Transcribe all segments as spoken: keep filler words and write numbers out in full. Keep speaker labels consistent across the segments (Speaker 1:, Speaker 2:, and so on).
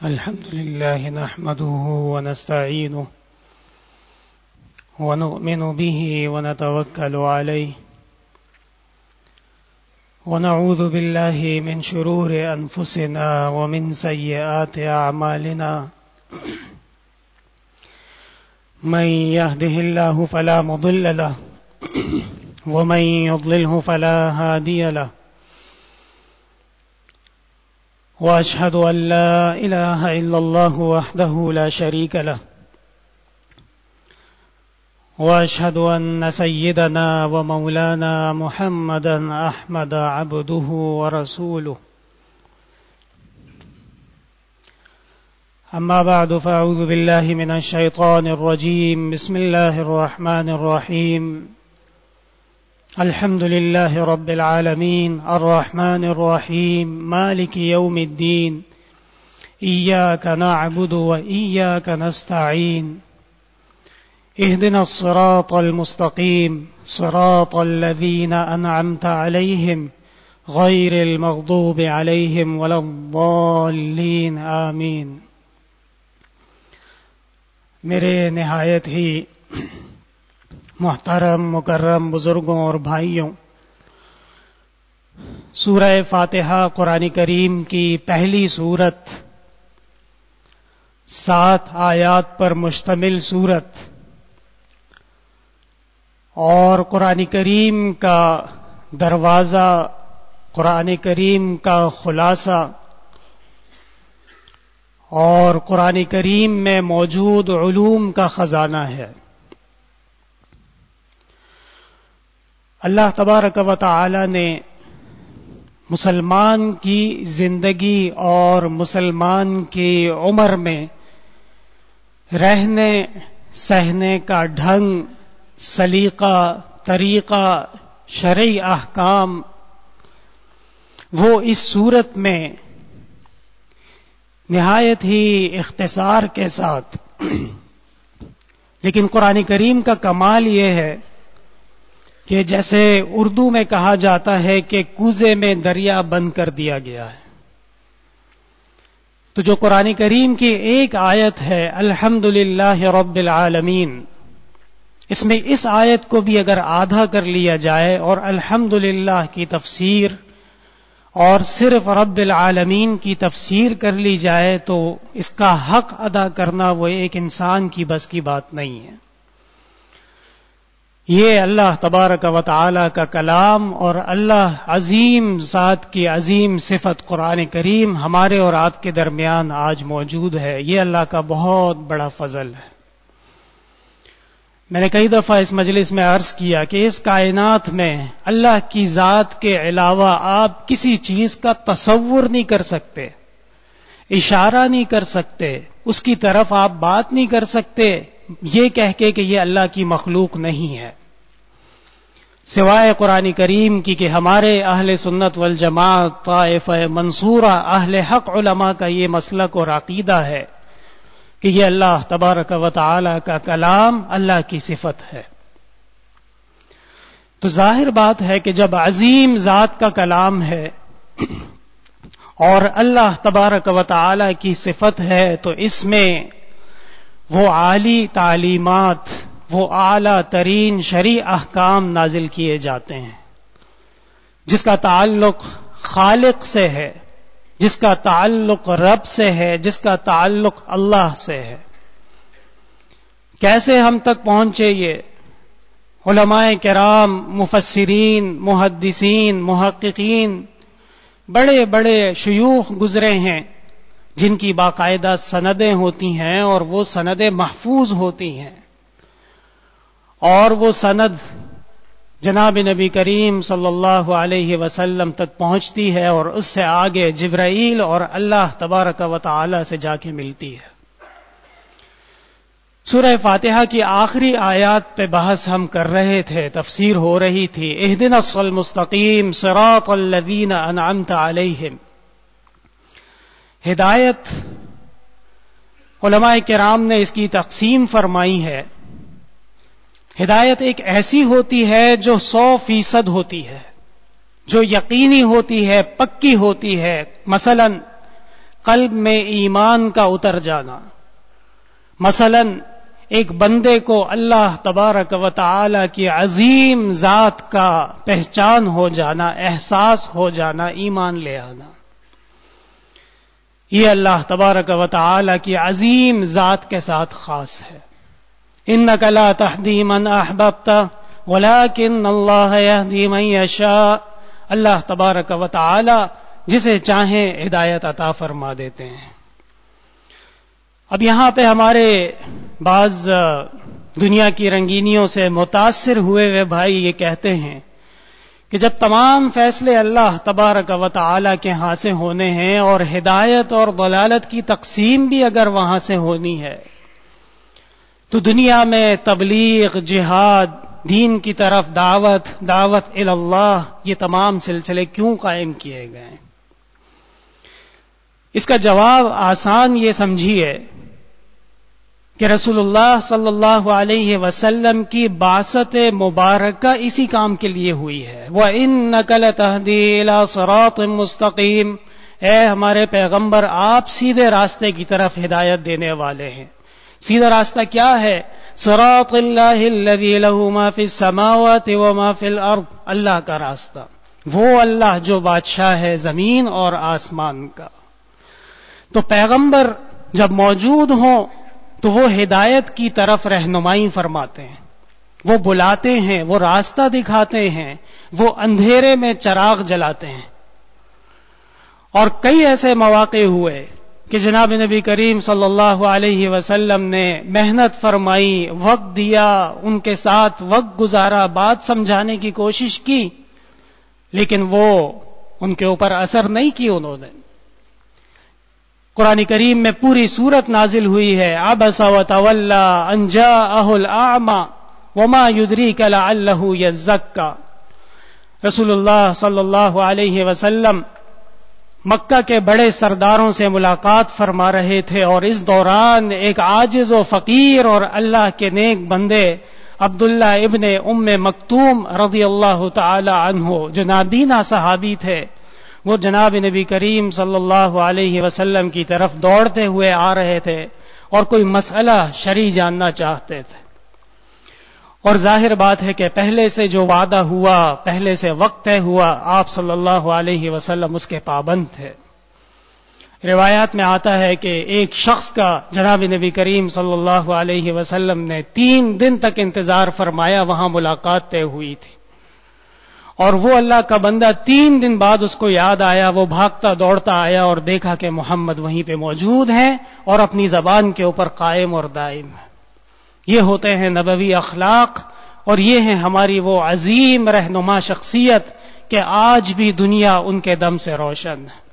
Speaker 1: الحمد لله نحمده ونستعينه ونؤمن به ونتوكل عليه ونعوذ بالله من شرور أنفسنا ومن سيئات أعمالنا من يهده الله فلا مضل له ومن يضلله فلا هادي له وأشهد أن لا إله إلا الله وحده لا شريك له وأشهد أن سيدنا ومولانا محمدا أحمد عبده ورسوله أما بعد فأعوذ بالله من الشيطان الرجيم بسم الله الرحمن الرحيم الحمد لله رب العالمين الرحمن الرحيم مالك يوم الدين إياك نعبد وإياك نستعين اهدنا الصراط المستقيم صراط الذين أنعمت عليهم غير المغضوب عليهم ولا الضالين آمين. میرے نہایت ہی محترم مکرم بزرگوں اور بھائیوں، سورہ فاتحہ قرآن کریم کی پہلی سورت، سات آیات پر مشتمل سورت، اور قرآن کریم کا دروازہ، قرآن کریم کا خلاصہ اور قرآن کریم میں موجود علوم کا خزانہ ہے۔ اللہ تبارک و تعالی نے مسلمان کی زندگی اور مسلمان کی عمر میں رہنے سہنے کا ڈھنگ، سلیقہ، طریقہ، شرعی احکام وہ اس صورت میں نہایت ہی اختصار کے ساتھ، لیکن قرآن کریم کا کمال یہ ہے کہ جیسے اردو میں کہا جاتا ہے کہ کوزے میں دریا بند کر دیا گیا ہے، تو جو قرآن کریم کی ایک آیت ہے الحمدللہ رب العالمین، اس میں اس آیت کو بھی اگر آدھا کر لیا جائے اور الحمدللہ کی تفسیر اور صرف رب العالمین کی تفسیر کر لی جائے تو اس کا حق ادا کرنا وہ ایک انسان کی بس کی بات نہیں ہے۔ یہ اللہ تبارک و تعالی کا کلام اور اللہ عظیم ذات کی عظیم صفت قرآن کریم ہمارے اور آپ کے درمیان آج موجود ہے، یہ اللہ کا بہت بڑا فضل ہے۔ میں نے کئی دفعہ اس مجلس میں عرض کیا کہ اس کائنات میں اللہ کی ذات کے علاوہ آپ کسی چیز کا تصور نہیں کر سکتے، اشارہ نہیں کر سکتے، اس کی طرف آپ بات نہیں کر سکتے یہ کہہ کے کہ یہ اللہ کی مخلوق نہیں ہے، سوائے قرآن کریم کی کہ ہمارے اہل سنت والجماعت طائفہ منصورہ اہل حق علماء کا یہ مسلک اور عقیدہ ہے کہ یہ اللہ تبارک و تعالی کا کلام اللہ کی صفت ہے۔ تو ظاہر بات ہے کہ جب عظیم ذات کا کلام ہے اور اللہ تبارک و تعالی کی صفت ہے تو اس میں وہ عالی تعلیمات، وہ اعلیٰ ترین شرعی احکام نازل کیے جاتے ہیں جس کا تعلق خالق سے ہے، جس کا تعلق رب سے ہے، جس کا تعلق اللہ سے ہے۔ کیسے ہم تک پہنچے؟ یہ علماء کرام، مفسرین، محدثین، محققین، بڑے بڑے شیوخ گزرے ہیں جن کی باقاعدہ سندیں ہوتی ہیں اور وہ سندیں محفوظ ہوتی ہیں، اور وہ سند جناب نبی کریم صلی اللہ علیہ وسلم تک پہنچتی ہے اور اس سے آگے جبرائیل اور اللہ تبارک و تعالی سے جا کے ملتی ہے۔ سورہ فاتحہ کی آخری آیات پہ بحث ہم کر رہے تھے، تفسیر ہو رہی تھی، اہدنا الصراط المستقیم صراط الذین انعمت علیہم۔ ہدایت علماء کرام نے اس کی تقسیم فرمائی ہے۔ ہدایت ایک ایسی ہوتی ہے جو سو فیصد ہوتی ہے، جو یقینی ہوتی ہے، پکی ہوتی ہے۔ مثلا قلب میں ایمان کا اتر جانا. مثلا ایک بندے کو اللہ تبارک و تعالی کی عظیم ذات کا پہچان ہو جانا، احساس ہو جانا، ایمان لے آنا، یہ اللہ تبارک و تعالی کی عظیم ذات کے ساتھ خاص ہے. انک لا تہدی من احببت ولکن اللہ یہدی من یشاء. اللہ تبارک و تعالی جسے چاہیں ہدایت عطا فرما دیتے ہیں. اب یہاں پہ ہمارے بعض دنیا کی رنگینیوں سے متاثر ہوئے ہوئے بھائی یہ کہتے ہیں کہ جب تمام فیصلے اللہ تبارک و تعالی کے ہاں سے ہونے ہیں اور ہدایت اور ضلالت کی تقسیم بھی اگر وہاں سے ہونی ہے تو دنیا میں تبلیغ، جہاد، دین کی طرف دعوت، دعوت الی اللہ، یہ تمام سلسلے کیوں قائم کیے گئے ہیں؟ اس کا جواب آسان یہ سمجھیے کہ رسول اللہ صلی اللہ علیہ وسلم کی بعثت مبارکہ اسی کام کے لیے ہوئی ہے. وَإِنَّكَ لَتَهْدِي إِلَى صِرَاطٍ مُسْتَقِيمٍ. اے ہمارے پیغمبر، آپ سیدھے راستے کی طرف ہدایت دینے والے ہیں. سیدھا راستہ کیا ہے؟ صراط اللہ الذی لہ ما فی السماوات وما فی الارض. اللہ کا راستہ، وہ اللہ جو بادشاہ ہے زمین اور آسمان کا. تو پیغمبر جب موجود ہوں تو وہ ہدایت کی طرف رہنمائی فرماتے ہیں، وہ بلاتے ہیں، وہ راستہ دکھاتے ہیں، وہ اندھیرے میں چراغ جلاتے ہیں. اور کئی ایسے مواقع ہوئے کہ جناب نبی کریم صلی اللہ علیہ وسلم نے محنت فرمائی، وقت دیا، ان کے ساتھ وقت گزارا، بات سمجھانے کی کوشش کی، لیکن وہ ان کے اوپر اثر نہیں کی. انہوں نے قرآن کریم میں پوری سورت نازل ہوئی ہے، عبس وتولی ان جاءہ الاعمی وما یدریک لعلہ یزکی. رسول اللہ صلی اللہ علیہ وسلم مکہ کے بڑے سرداروں سے ملاقات فرما رہے تھے، اور اس دوران ایک عاجز و فقیر اور اللہ کے نیک بندے عبداللہ ابن ام مکتوم رضی اللہ تعالی عنہ جو نابینا صحابی تھے، وہ جناب نبی کریم صلی اللہ علیہ وسلم کی طرف دوڑتے ہوئے آ رہے تھے اور کوئی مسئلہ شرعی جاننا چاہتے تھے. اور ظاہر بات ہے کہ پہلے سے جو وعدہ ہوا، پہلے سے وقت طے ہوا، آپ صلی اللہ علیہ وسلم اس کے پابند تھے. روایات میں آتا ہے کہ ایک شخص کا جناب نبی کریم صلی اللہ علیہ وسلم نے تین دن تک انتظار فرمایا، وہاں ملاقات طے ہوئی تھی. اور وہ اللہ کا بندہ تین دن بعد اس کو یاد آیا، وہ بھاگتا دوڑتا آیا اور دیکھا کہ محمد وہیں پہ موجود ہیں اور اپنی زبان کے اوپر قائم اور دائم ہے. یہ ہوتے ہیں نبوی اخلاق، اور یہ ہیں ہماری وہ عظیم رہنما شخصیت کہ آج بھی دنیا ان کے دم سے روشن ہے.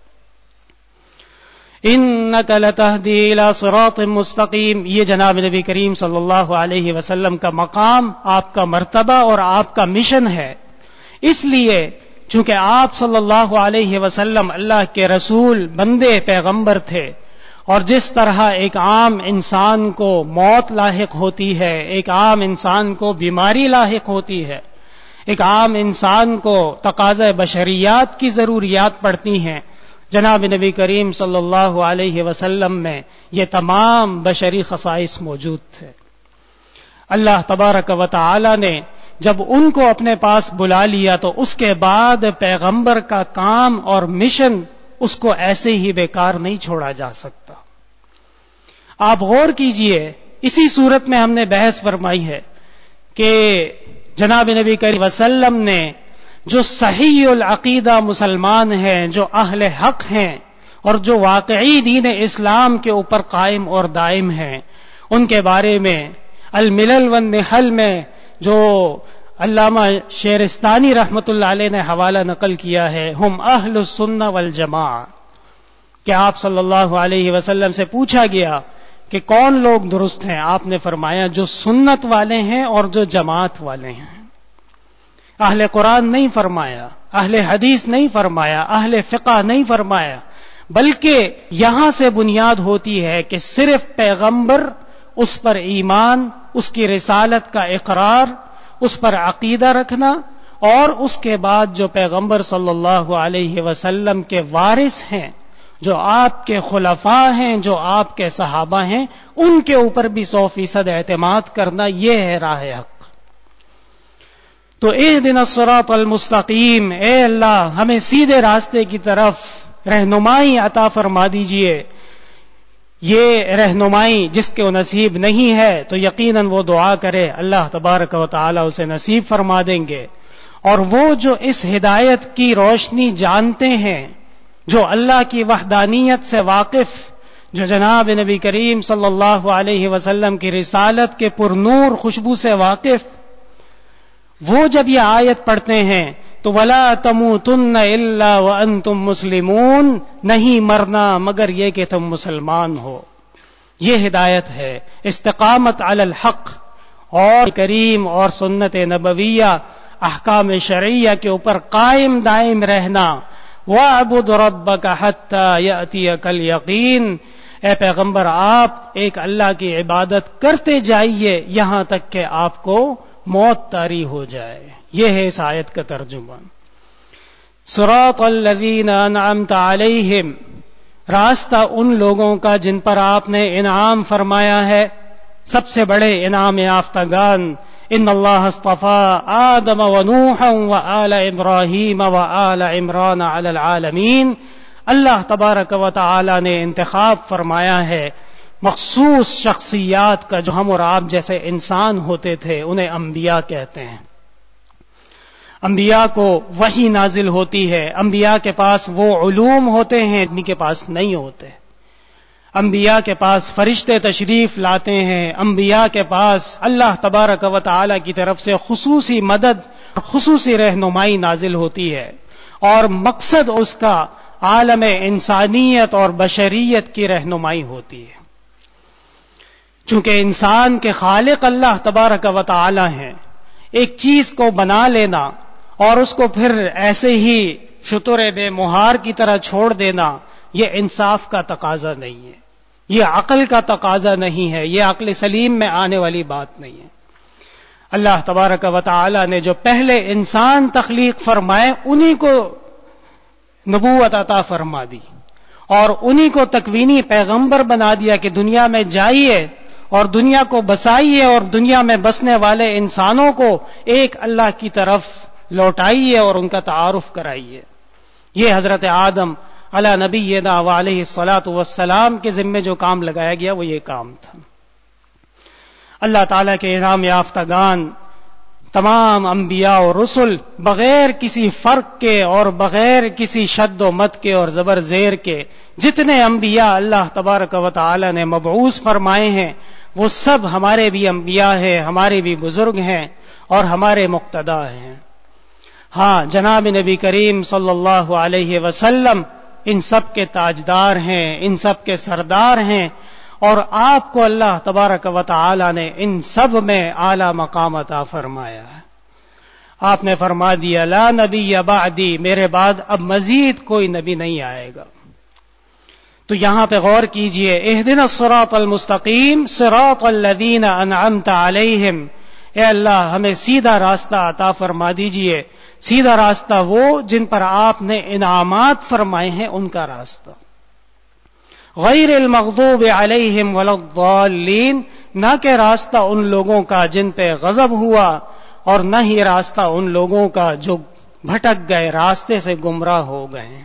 Speaker 1: انک لتہدی الی صراط مستقیم. یہ جناب نبی کریم صلی اللہ علیہ وسلم کا مقام، آپ کا مرتبہ اور آپ کا مشن ہے. اس لیے چونکہ آپ صلی اللہ علیہ وسلم اللہ کے رسول، بندے، پیغمبر تھے، اور جس طرح ایک عام انسان کو موت لاحق ہوتی ہے، ایک عام انسان کو بیماری لاحق ہوتی ہے، ایک عام انسان کو تقاضۂ بشریات کی ضروریات پڑتی ہیں، جناب نبی کریم صلی اللہ علیہ وسلم میں یہ تمام بشری خصائص موجود تھے. اللہ تبارک و تعالی نے جب ان کو اپنے پاس بلا لیا تو اس کے بعد پیغمبر کا کام اور مشن اس کو ایسے ہی بیکار نہیں چھوڑا جا سکتا. آپ غور کیجئے، اسی صورت میں ہم نے بحث فرمائی ہے کہ جناب نبی کریم وسلم نے جو صحیح العقیدہ مسلمان ہیں، جو اہل حق ہیں اور جو واقعی دین اسلام کے اوپر قائم اور دائم ہیں، ان کے بارے میں الملل والنحل میں جو علامہ شیرستانی رحمت اللہ علیہ نے حوالہ نقل کیا ہے، ہم اہل السنہ والجماعہ، کہ آپ صلی اللہ علیہ وسلم سے پوچھا گیا کہ کون لوگ درست ہیں؟ آپ نے فرمایا جو سنت والے ہیں اور جو جماعت والے ہیں. اہل قرآن نہیں فرمایا، اہل حدیث نہیں فرمایا، اہل فقہ نہیں فرمایا، بلکہ یہاں سے بنیاد ہوتی ہے کہ صرف پیغمبر، اس پر ایمان، اس کی رسالت کا اقرار، اس پر عقیدہ رکھنا، اور اس کے بعد جو پیغمبر صلی اللہ علیہ وسلم کے وارث ہیں، جو آپ کے خلفاء ہیں، جو آپ کے صحابہ ہیں، ان کے اوپر بھی سو فیصد اعتماد کرنا، یہ ہے راہ حق۔ تو اہدنا الصراط المستقیم، اے اللہ ہمیں سیدھے راستے کی طرف رہنمائی عطا فرما دیجئے۔ یہ رہنمائی جس کو نصیب نہیں ہے تو یقیناً وہ دعا کرے، اللہ تبارک و تعالی اسے نصیب فرما دیں گے۔ اور وہ جو اس ہدایت کی روشنی جانتے ہیں، جو اللہ کی وحدانیت سے واقف، جو جناب نبی کریم صلی اللہ علیہ وسلم کی رسالت کے پر نور خوشبو سے واقف، وہ جب یہ آیت پڑھتے ہیں تو وَلَا تَمُوتُنَّ إِلَّا وَأَنْتُمْ مُسْلِمُونَ، نہیں مرنا مگر یہ کہ تم مسلمان ہو۔ یہ ہدایت ہے، استقامت علی الحق اور کریم اور سنت نبویہ، احکام شرعیہ کے اوپر قائم دائم رہنا۔ وَاعْبُدْ رَبَّكَ حَتَّى يَأْتِيَكَ الْيَقِينُ، اے پیغمبر آپ ایک اللہ کی عبادت کرتے جائیے یہاں تک کہ آپ کو موت طاری ہو جائے۔ یہ ہے اس آیت کا ترجمہ۔ صراط الذین انعمت علیہم، راستہ ان لوگوں کا جن پر آپ نے انعام فرمایا ہے، سب سے بڑے انعام یافتگان۔ ان اللہ اصطفى آدم ونوحا وآل ابراہیم وآل عمران علی العالمین، اللہ تبارک و تعالی نے انتخاب فرمایا ہے مخصوص شخصیات کا، جو ہم اور آپ جیسے انسان ہوتے تھے، انہیں انبیاء کہتے ہیں۔ انبیاء کو وحی نازل ہوتی ہے، انبیاء کے پاس وہ علوم ہوتے ہیں جن کے پاس نہیں ہوتے، انبیاء کے پاس فرشتے تشریف لاتے ہیں، انبیاء کے پاس اللہ تبارک و تعالی کی طرف سے خصوصی مدد، خصوصی رہنمائی نازل ہوتی ہے، اور مقصد اس کا عالم انسانیت اور بشریت کی رہنمائی ہوتی ہے۔ چونکہ انسان کے خالق اللہ تبارک و تعالی ہیں، ایک چیز کو بنا لینا اور اس کو پھر ایسے ہی شتر بے مہار کی طرح چھوڑ دینا، یہ انصاف کا تقاضا نہیں ہے، یہ عقل کا تقاضا نہیں ہے، یہ عقل سلیم میں آنے والی بات نہیں ہے۔ اللہ تبارک و تعالی نے جو پہلے انسان تخلیق فرمائے انہی کو نبوت عطا فرما دی، اور انہی کو تکوینی پیغمبر بنا دیا کہ دنیا میں جائیے اور دنیا کو بسائیے، اور دنیا میں بسنے والے انسانوں کو ایک اللہ کی طرف لوٹائیے اور ان کا تعارف کرائیے۔ یہ حضرت آدم علی نبینا وعلیہ الصلاۃ والسلام کے ذمے جو کام لگایا گیا وہ یہ کام تھا۔ اللہ تعالیٰ کے انعام یافتگان تمام انبیاء اور رسل بغیر کسی فرق کے اور بغیر کسی شد و مد کے اور زبر زیر کے جتنے انبیاء اللہ تبارک و تعالی نے مبعوث فرمائے ہیں وہ سب ہمارے بھی انبیاء ہیں، ہمارے بھی بزرگ ہیں اور ہمارے مقتدا ہیں۔ ہاں، جناب نبی کریم صلی اللہ علیہ وسلم ان سب کے تاجدار ہیں، ان سب کے سردار ہیں، اور آپ کو اللہ تبارک و تعالی نے ان سب میں اعلی مقام عطا فرمایا ہے۔ آپ نے فرما دیا لا نبی بعدی، میرے بعد اب مزید کوئی نبی نہیں آئے گا۔ تو یہاں پہ غور کیجئے، اہدنا الصراط المستقیم صراط الذین انعمت علیہم، اے اللہ ہمیں سیدھا راستہ عطا فرما دیجئے۔ سیدھا راستہ وہ جن پر آپ نے انعامات فرمائے ہیں ان کا راستہ، غیر المغضوب علیہم ولا الضالین، نہ کہ راستہ ان لوگوں کا جن پہ غضب ہوا، اور نہ ہی راستہ ان لوگوں کا جو بھٹک گئے، راستے سے گمراہ ہو گئے ہیں۔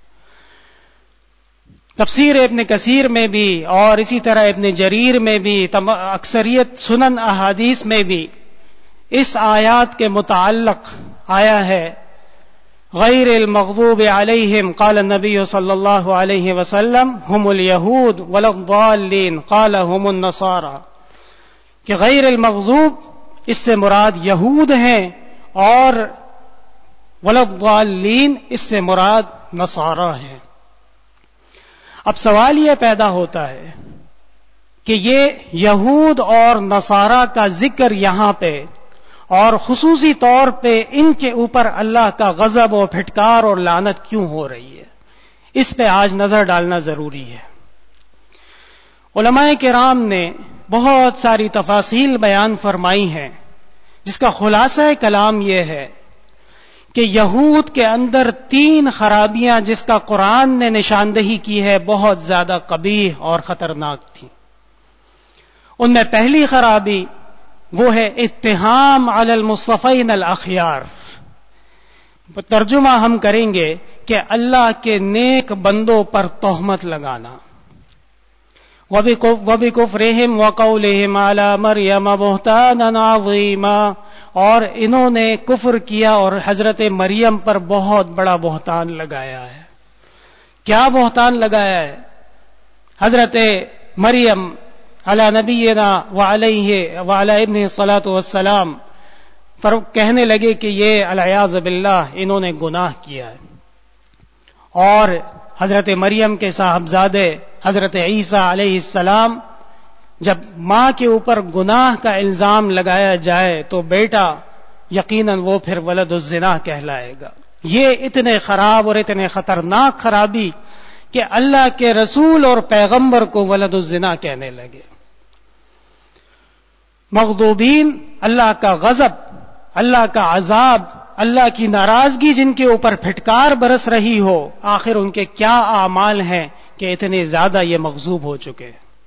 Speaker 1: تفسیر ابن کثیر میں بھی اور اسی طرح ابن جریر میں بھی، اکثریت سنن احادیث میں بھی اس آیات کے متعلق آیا ہے غیر المغضوب علیہم قال النبی صلی اللہ علیہ وسلم هم الیہود ولا الضالین قال هم النصارى، کہ غیر المغضوب اس سے مراد یہود ہیں اور ولا الضالین اس سے مراد نصارہ ہیں۔ اب سوال یہ پیدا ہوتا ہے کہ یہ یہود اور نصارہ کا ذکر یہاں پہ اور خصوصی طور پہ ان کے اوپر اللہ کا غضب و پھٹکار اور لعنت کیوں ہو رہی ہے، اس پہ آج نظر ڈالنا ضروری ہے۔ علماء کرام نے بہت ساری تفاصیل بیان فرمائی ہیں، جس کا خلاصہ کلام یہ ہے کہ یہود کے اندر تین خرابیاں جس کا قرآن نے نشاندہی کی ہے بہت زیادہ قبیح اور خطرناک تھی. ان میں پہلی خرابی وہ ہے اتہام علی المصطفین الاخیار. ترجمہ ہم کریں گے کہ اللہ کے نیک بندوں پر تہمت لگانا. وَبِكُفْرِهِمْ وَقَوْلِهِمْ عَلَى مَرْيَمَ بُهْتَانًا عَظِيمًا، اور انہوں نے کفر کیا اور حضرت مریم پر بہت بڑا بہتان لگایا ہے. کیا بہتان لگایا ہے؟ حضرت مریم علی نبینا وعلیہ وعلی ابنہ الصلاۃ والسلام پر کہنے لگے کہ یہ العیاذ باللہ انہوں نے گناہ کیا ہے. اور حضرت مریم کے صاحبزادے حضرت عیسیٰ علیہ السلام جب ماں کے اوپر گناہ کا الزام لگایا جائے تو بیٹا یقیناً وہ پھر ولد الزنا کہلائے گا. یہ اتنے خراب اور اتنے خطرناک خرابی کہ اللہ کے رسول اور پیغمبر کو ولد الزنا کہنے لگے. مغضوبین، اللہ کا غضب، اللہ کا عذاب، اللہ کی ناراضگی جن کے اوپر پھٹکار برس رہی ہو، آخر ان کے کیا اعمال ہیں کہ اتنے زیادہ یہ مغضوب ہو چکے.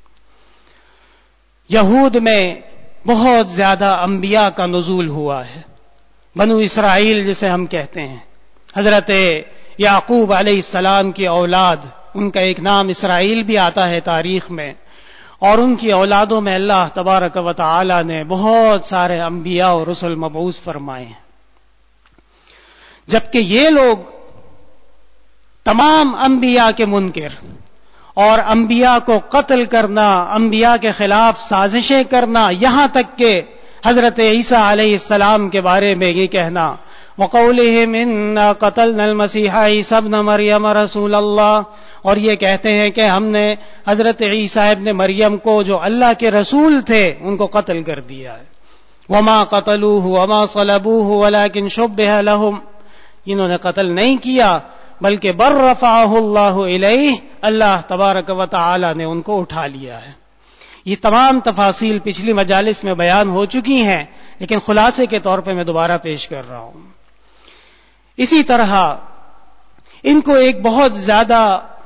Speaker 1: یہود میں بہت زیادہ انبیاء کا نزول ہوا ہے. بنو اسرائیل جسے ہم کہتے ہیں، حضرت یعقوب علیہ السلام کی اولاد، ان کا ایک نام اسرائیل بھی آتا ہے تاریخ میں، اور ان کی اولادوں میں اللہ تبارک و تعالی نے بہت سارے انبیاء اور رسل مبعوث فرمائے ہیں. جبکہ یہ لوگ تمام انبیاء کے منکر اور انبیاء کو قتل کرنا، انبیاء کے خلاف سازشیں کرنا، یہاں تک کہ حضرت عیسیٰ علیہ السلام کے بارے میں یہ کہنا وَقَوْلِهِمْ إِنَّا قَتَلْنَا الْمَسِيحَ عِيسَى ابْنَ مَرْيَمَ رَسُولَ اللَّهِ، اور یہ کہتے ہیں کہ ہم نے حضرت عیسیٰ ابن مریم کو جو اللہ کے رسول تھے ان کو قتل کر دیا ہے. وَمَا قَتَلُوهُ وَمَا صَلَبُوهُ وَلَكِنْ شُبِّهَ لَهُمْ، انہوں نے قتل نہیں کیا بلکہ بر رفعہ اللہ الیہ، اللہ تبارک و تعالی نے ان کو اٹھا لیا ہے. یہ تمام تفاصیل پچھلی مجالس میں بیان ہو چکی ہیں، لیکن خلاصے کے طور پہ میں دوبارہ پیش کر رہا ہوں. اسی طرح ان کو ایک بہت زیادہ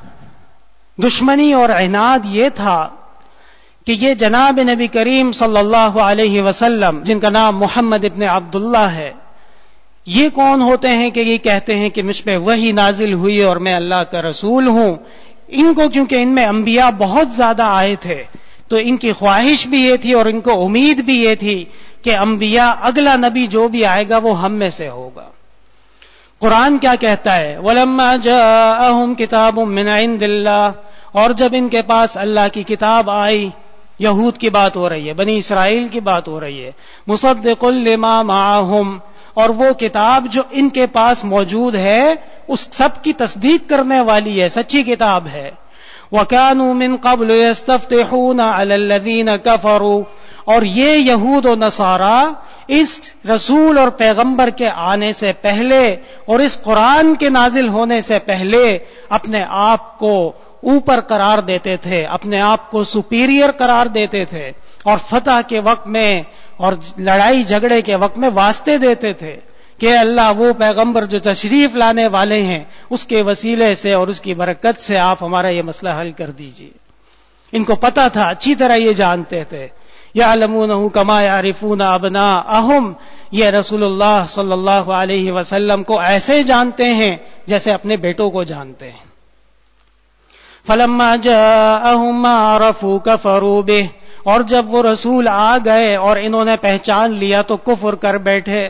Speaker 1: دشمنی اور عناد یہ تھا کہ یہ جناب نبی کریم صلی اللہ علیہ وسلم، جن کا نام محمد ابن عبداللہ ہے، یہ کون ہوتے ہیں کہ یہ کہتے ہیں کہ مجھ پہ وحی نازل ہوئی اور میں اللہ کا رسول ہوں. ان کو کیونکہ ان میں انبیاء بہت زیادہ آئے تھے تو ان کی خواہش بھی یہ تھی اور ان کو امید بھی یہ تھی کہ انبیاء اگلا نبی جو بھی آئے گا وہ ہم میں سے ہوگا. قرآن کیا کہتا ہے؟ وَلَمَّا جَاءَهُمْ كِتَابٌ مِّنْ عِندِ اللَّهِ، اور جب ان کے پاس اللہ کی کتاب آئی، یہود کی بات ہو رہی ہے، بنی اسرائیل کی بات ہو رہی ہے، مُصَدِّقٌ لِّمَا مَعَهُمْ، اور وہ کتاب جو ان کے پاس موجود ہے اس سب کی تصدیق کرنے والی ہے، سچی کتاب ہے. وَكَانُوا مِن قَبْلُ يَسْتَفْتِحُونَ عَلَى الَّذِينَ كَفَرُوا، اور یہ یہود و نصارا اس رسول اور پیغمبر کے آنے سے پہلے اور اس قرآن کے نازل ہونے سے پہلے اپنے آپ کو اوپر قرار دیتے تھے، اپنے آپ کو سپیریئر قرار دیتے تھے، اور فتح کے وقت میں اور لڑائی جھگڑے کے وقت میں واسطے دیتے تھے کہ اللہ وہ پیغمبر جو تشریف لانے والے ہیں اس کے وسیلے سے اور اس کی برکت سے آپ ہمارا یہ مسئلہ حل کر دیجئے. ان کو پتا تھا، اچھی طرح یہ جانتے تھے. یعلمونہ کما یعرفون ابناءہم، یہ رسول اللہ صلی اللہ علیہ وسلم کو ایسے جانتے ہیں جیسے اپنے بیٹوں کو جانتے ہیں. فلما جاءہم ما عرفوا کفروا بہ، اور جب وہ رسول آ گئے اور انہوں نے پہچان لیا تو کفر کر بیٹھے.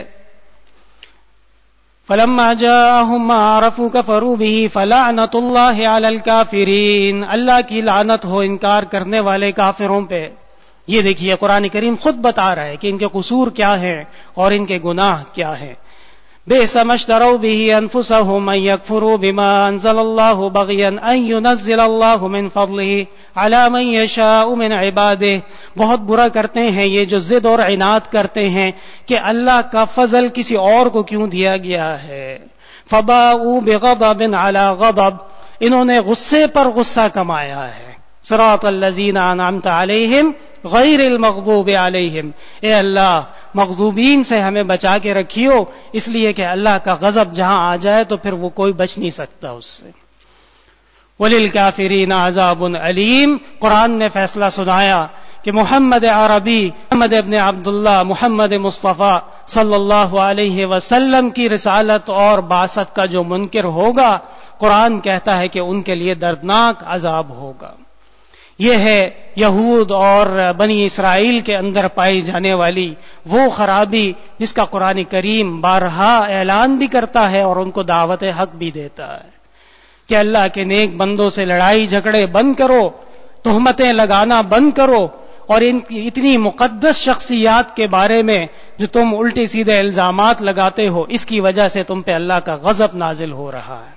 Speaker 1: فلما جاءهم ما عرفوا كفروا به فلعنت اللہ علی الکافرین، اللہ کی لعنت ہو انکار کرنے والے کافروں پہ. یہ دیکھیے قرآن کریم خود بتا رہا ہے کہ ان کے قصور کیا ہیں اور ان کے گناہ کیا ہیں. بئس ما اشتروا به انفسهم ان يكفروا بما انزل الله بغيا ان ينزل الله من فضله على من يشاء من عباده، بہت برا کرتے ہیں یہ جو ضد اور عناد کرتے ہیں کہ اللہ کا فضل کسی اور کو کیوں دیا گیا ہے. فباؤوا بغضب على غضب، انہوں نے غصے پر غصہ کمایا ہے. صراط الذین انعمت علیہم غیر المغضوب علیہم، اے اللہ مغضوبین سے ہمیں بچا کے رکھیو، اس لیے کہ اللہ کا غضب جہاں آ جائے تو پھر وہ کوئی بچ نہیں سکتا اس سے۔ وَلِلْكَافِرِينَ عَذَابٌ عَلِيمٌ، قرآن نے فیصلہ سنایا کہ محمد عربی، محمد ابن عبداللہ، محمد مصطفیٰ صلی اللہ علیہ وسلم کی رسالت اور بعثت کا جو منکر ہوگا، قرآن کہتا ہے کہ ان کے لیے دردناک عذاب ہوگا۔ یہ ہے یہود اور بنی اسرائیل کے اندر پائی جانے والی وہ خرابی جس کا قرآن کریم بارہا اعلان بھی کرتا ہے اور ان کو دعوت حق بھی دیتا ہے کہ اللہ کے نیک بندوں سے لڑائی جھگڑے بند کرو، تہمتیں لگانا بند کرو، اور ان کی اتنی مقدس شخصیات کے بارے میں جو تم الٹے سیدھے الزامات لگاتے ہو، اس کی وجہ سے تم پہ اللہ کا غضب نازل ہو رہا ہے۔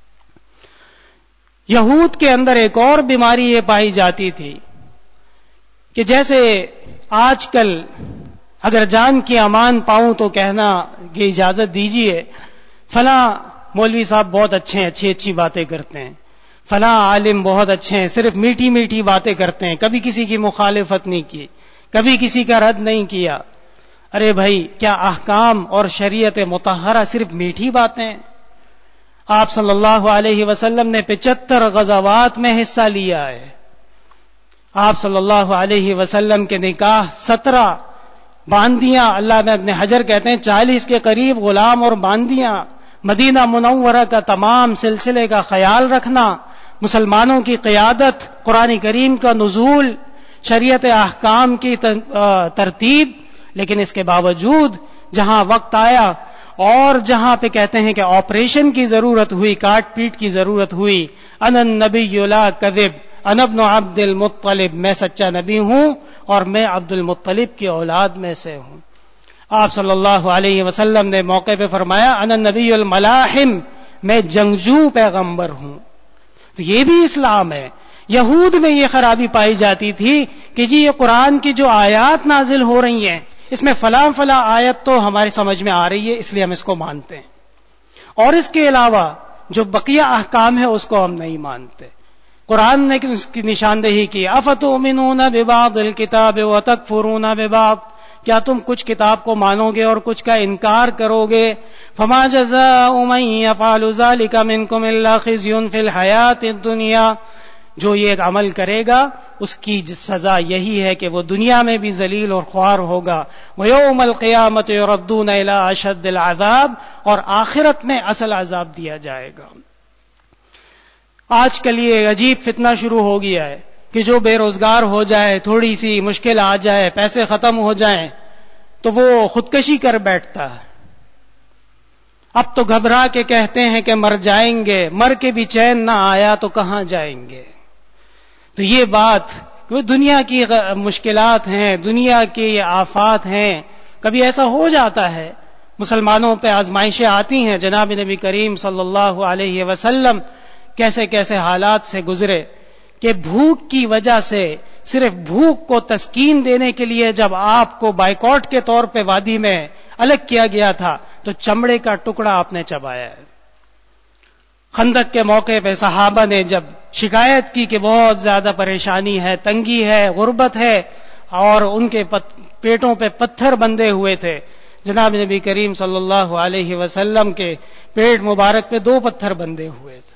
Speaker 1: یہود کے اندر ایک اور بیماری یہ پائی جاتی تھی کہ جیسے آج کل اگر جان کی امان پاؤں تو کہنا کہ اجازت دیجیے فلاں مولوی صاحب بہت اچھے ہیں، اچھی اچھی باتیں کرتے ہیں، فلاں عالم بہت اچھے ہیں، صرف میٹھی میٹھی باتیں کرتے ہیں، کبھی کسی کی مخالفت نہیں کی، کبھی کسی کا رد نہیں کیا۔ ارے بھائی، کیا احکام اور شریعت مطہرہ صرف میٹھی باتیں ہیں؟ آپ صلی اللہ علیہ وسلم نے پچہتر غزوات میں حصہ لیا ہے۔ آپ صلی اللہ علیہ وسلم کے نکاح سترہ، باندیاں، اللہ میں ابن حجر کہتے ہیں چالیس کے قریب غلام اور باندیاں، مدینہ منورہ کا تمام سلسلے کا خیال رکھنا، مسلمانوں کی قیادت، قرآن کریم کا نزول، شریعت احکام کی ترتیب، لیکن اس کے باوجود جہاں وقت آیا اور جہاں پہ کہتے ہیں کہ آپریشن کی ضرورت ہوئی، کاٹ پیٹ کی ضرورت ہوئی، انا النبی لا کذب انا ابن عبد المطلب، میں سچا نبی ہوں اور میں عبد المطلب کی اولاد میں سے ہوں۔ آپ صلی اللہ علیہ وسلم نے موقع پہ فرمایا انا النبی الملاحم، میں جنگجو پیغمبر ہوں۔ تو یہ بھی اسلام ہے۔ یہود میں یہ خرابی پائی جاتی تھی کہ جی یہ قرآن کی جو آیات نازل ہو رہی ہیں اس میں فلاں فلاں آیت تو ہماری سمجھ میں آ رہی ہے، اس لیے ہم اس کو مانتے ہیں، اور اس کے علاوہ جو بقیہ احکام ہے اس کو ہم نہیں مانتے۔ قرآن نے اس کی نشاندہی کی، افتؤمنون ببعض الکتاب وتکفرون ببعض، کیا تم کچھ کتاب کو مانو گے اور کچھ کا انکار کرو گے؟ فما جزاء من يفعل ذلك منكم الا خزي في الحیات الدنیا، جو یہ عمل کرے گا اس کی سزا یہی ہے کہ وہ دنیا میں بھی ذلیل اور خوار ہوگا، وَيَوْمَ الْقِيَامَةِ يُرَدُّونَ إِلَىٰ أَشَدِّ الْعَذَابِ، اور آخرت میں اصل عذاب دیا جائے گا۔ آج کل یہ عجیب فتنہ شروع ہو گیا ہے کہ جو بے روزگار ہو جائے، تھوڑی سی مشکل آ جائے، پیسے ختم ہو جائیں تو وہ خودکشی کر بیٹھتا ہے۔ اب تو گھبرا کے کہتے ہیں کہ مر جائیں گے، مر کے بھی چین نہ آیا تو کہاں جائیں گے۔ تو یہ بات کہ دنیا کی مشکلات ہیں، دنیا کی آفات ہیں، کبھی ایسا ہو جاتا ہے مسلمانوں پہ آزمائشیں آتی ہیں۔ جناب نبی کریم صلی اللہ علیہ وسلم کیسے کیسے حالات سے گزرے کہ بھوک کی وجہ سے، صرف بھوک کو تسکین دینے کے لیے جب آپ کو بائیکاٹ کے طور پہ وادی میں الگ کیا گیا تھا تو چمڑے کا ٹکڑا آپ نے چبایا ہے۔ خندق کے موقع پہ صحابہ نے جب شکایت کی کہ بہت زیادہ پریشانی ہے، تنگی ہے، غربت ہے، اور ان کے پیٹوں پہ پتھر بندھے ہوئے تھے، جناب نبی کریم صلی اللہ علیہ وسلم کے پیٹ مبارک پہ دو پتھر بندھے ہوئے تھے۔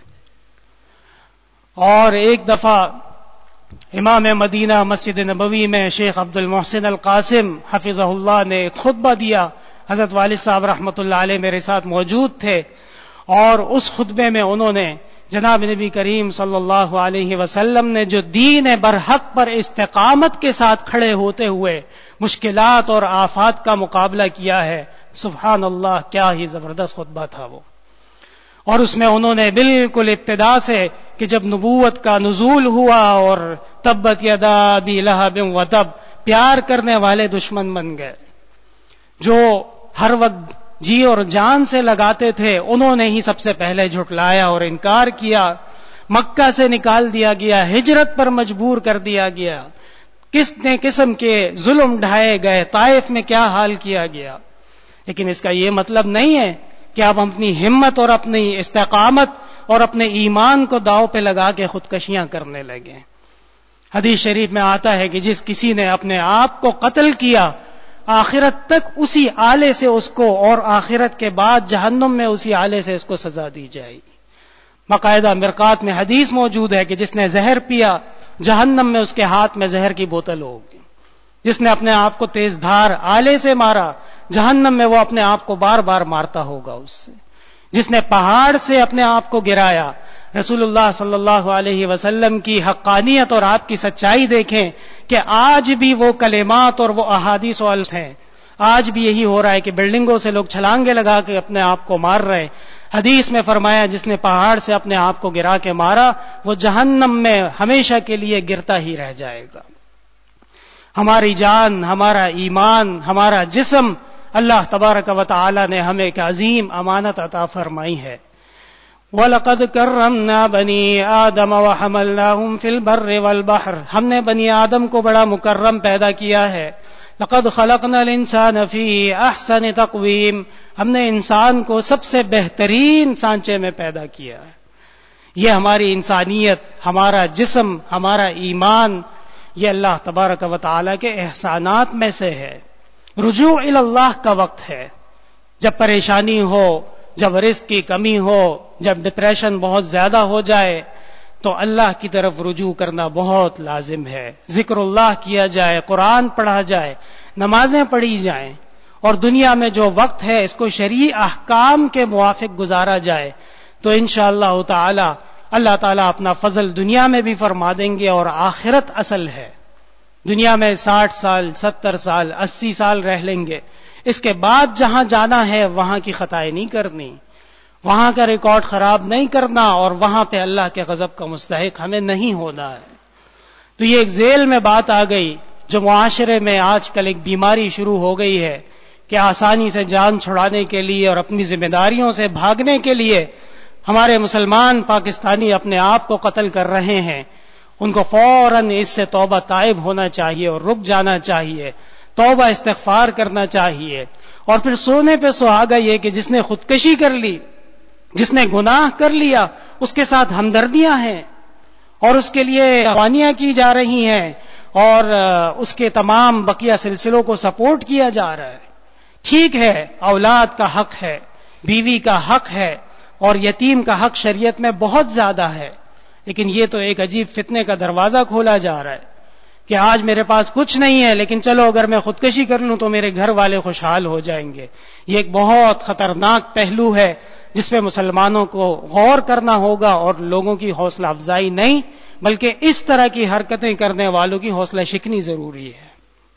Speaker 1: اور ایک دفعہ امام مدینہ مسجد نبوی میں شیخ عبد المحسن القاسم حفظہ اللہ نے ایک خطبہ دیا، حضرت والد صاحب رحمۃ اللہ علیہ میرے ساتھ موجود تھے، اور اس خطبے میں انہوں نے جناب نبی کریم صلی اللہ علیہ وسلم نے جو دین برحق پر استقامت کے ساتھ کھڑے ہوتے ہوئے مشکلات اور آفات کا مقابلہ کیا ہے، سبحان اللہ، کیا ہی زبردست خطبہ تھا وہ۔ اور اس میں انہوں نے بالکل ابتدا سے کہ جب نبوت کا نزول ہوا اور تبت یدا ابی لہب وتب، پیار کرنے والے دشمن بن گئے، جو ہر وقت جی اور جان سے لگاتے تھے انہوں نے ہی سب سے پہلے جھٹلایا اور انکار کیا۔ مکہ سے نکال دیا گیا، ہجرت پر مجبور کر دیا گیا، کس نے قسم کے ظلم ڈھائے گئے، طائف میں کیا حال کیا گیا۔ لیکن اس کا یہ مطلب نہیں ہے کہ آپ اپنی ہمت اور اپنی استقامت اور اپنے ایمان کو داؤ پہ لگا کے خودکشیاں کرنے لگے۔ حدیث شریف میں آتا ہے کہ جس کسی نے اپنے آپ کو قتل کیا آخرت تک اسی آلے سے اس کو، اور آخرت کے بعد جہنم میں اسی آلے سے اس کو سزا دی جائے گی۔ باقاعدہ مرقات میں حدیث موجود ہے کہ جس نے زہر پیا جہنم میں اس کے ہاتھ میں زہر کی بوتل ہوگی، جس نے اپنے آپ کو تیز دھار آلے سے مارا جہنم میں وہ اپنے آپ کو بار بار مارتا ہوگا اس سے، جس نے پہاڑ سے اپنے آپ کو گرایا۔ رسول اللہ صلی اللہ علیہ وسلم کی حقانیت اور آپ کی سچائی دیکھیں کہ آج بھی وہ کلمات اور وہ احادیث و الفاظ ہیں، آج بھی یہی ہو رہا ہے کہ بلڈنگوں سے لوگ چھلانگے لگا کے اپنے آپ کو مار رہے ہیں۔ حدیث میں فرمایا جس نے پہاڑ سے اپنے آپ کو گرا کے مارا وہ جہنم میں ہمیشہ کے لیے گرتا ہی رہ جائے گا۔ ہماری جان، ہمارا ایمان، ہمارا جسم اللہ تبارک و تعالی نے ہمیں ایک عظیم امانت عطا فرمائی ہے۔ وَلَقَدْ كَرَّمْنَا بَنِي آدَمَ وَحَمَلْنَاهُمْ فِي الْبَرِّ وَالْبَحْرِ، ہم نے بنی آدم کو بڑا مکرم پیدا کیا ہے۔ لَقَدْ خَلَقْنَا الْإِنسَانَ فِي أَحْسَنِ تَقْوِيمٍ، ہم نے انسان کو سب سے بہترین سانچے میں پیدا کیا ہے۔ یہ ہماری انسانیت، ہمارا جسم، ہمارا ایمان، یہ اللہ تبارک و تعالی کے احسانات میں سے ہے۔ رجوع الی اللہ کا وقت ہے۔ جب پریشانی ہو، جب رزق کی کمی ہو، جب ڈپریشن بہت زیادہ ہو جائے تو اللہ کی طرف رجوع کرنا بہت لازم ہے۔ ذکر اللہ کیا جائے، قرآن پڑھا جائے، نمازیں پڑھی جائیں، اور دنیا میں جو وقت ہے اس کو شرعی احکام کے موافق گزارا جائے تو انشاءاللہ تعالی اللہ تعالیٰ اپنا فضل دنیا میں بھی فرما دیں گے، اور آخرت اصل ہے۔ دنیا میں ساٹھ سال، ستر سال، اسی سال رہ لیں گے، اس کے بعد جہاں جانا ہے وہاں کی خطائیں نہیں کرنی، وہاں کا ریکارڈ خراب نہیں کرنا، اور وہاں پہ اللہ کے غضب کا مستحق ہمیں نہیں ہونا ہے۔ تو یہ ایک ذیل میں بات آ گئی جو معاشرے میں آج کل ایک بیماری شروع ہو گئی ہے کہ آسانی سے جان چھڑانے کے لیے اور اپنی ذمہ داریوں سے بھاگنے کے لیے ہمارے مسلمان پاکستانی اپنے آپ کو قتل کر رہے ہیں۔ ان کو فوراً اس سے توبہ تائب ہونا چاہیے اور رک جانا چاہیے، توبہ استغفار کرنا چاہیے، اور پھر سونے پہ سہاگا یہ کہ جس نے خودکشی کر لی، جس نے گناہ کر لیا، اس کے ساتھ ہمدردیاں ہیں اور اس کے لیے قربانیاں کی جا رہی ہیں، اور اس کے تمام بقیہ سلسلوں کو سپورٹ کیا جا رہا ہے۔ ٹھیک ہے، اولاد کا حق ہے، بیوی کا حق ہے، اور یتیم کا حق شریعت میں بہت زیادہ ہے، لیکن یہ تو ایک عجیب فتنے کا دروازہ کھولا جا رہا ہے کہ آج میرے پاس کچھ نہیں ہے لیکن چلو اگر میں خودکشی کر لوں تو میرے گھر والے خوشحال ہو جائیں گے۔ یہ ایک بہت خطرناک پہلو ہے جس پہ مسلمانوں کو غور کرنا ہوگا، اور لوگوں کی حوصلہ افزائی نہیں بلکہ اس طرح کی حرکتیں کرنے والوں کی حوصلہ شکنی ضروری ہے۔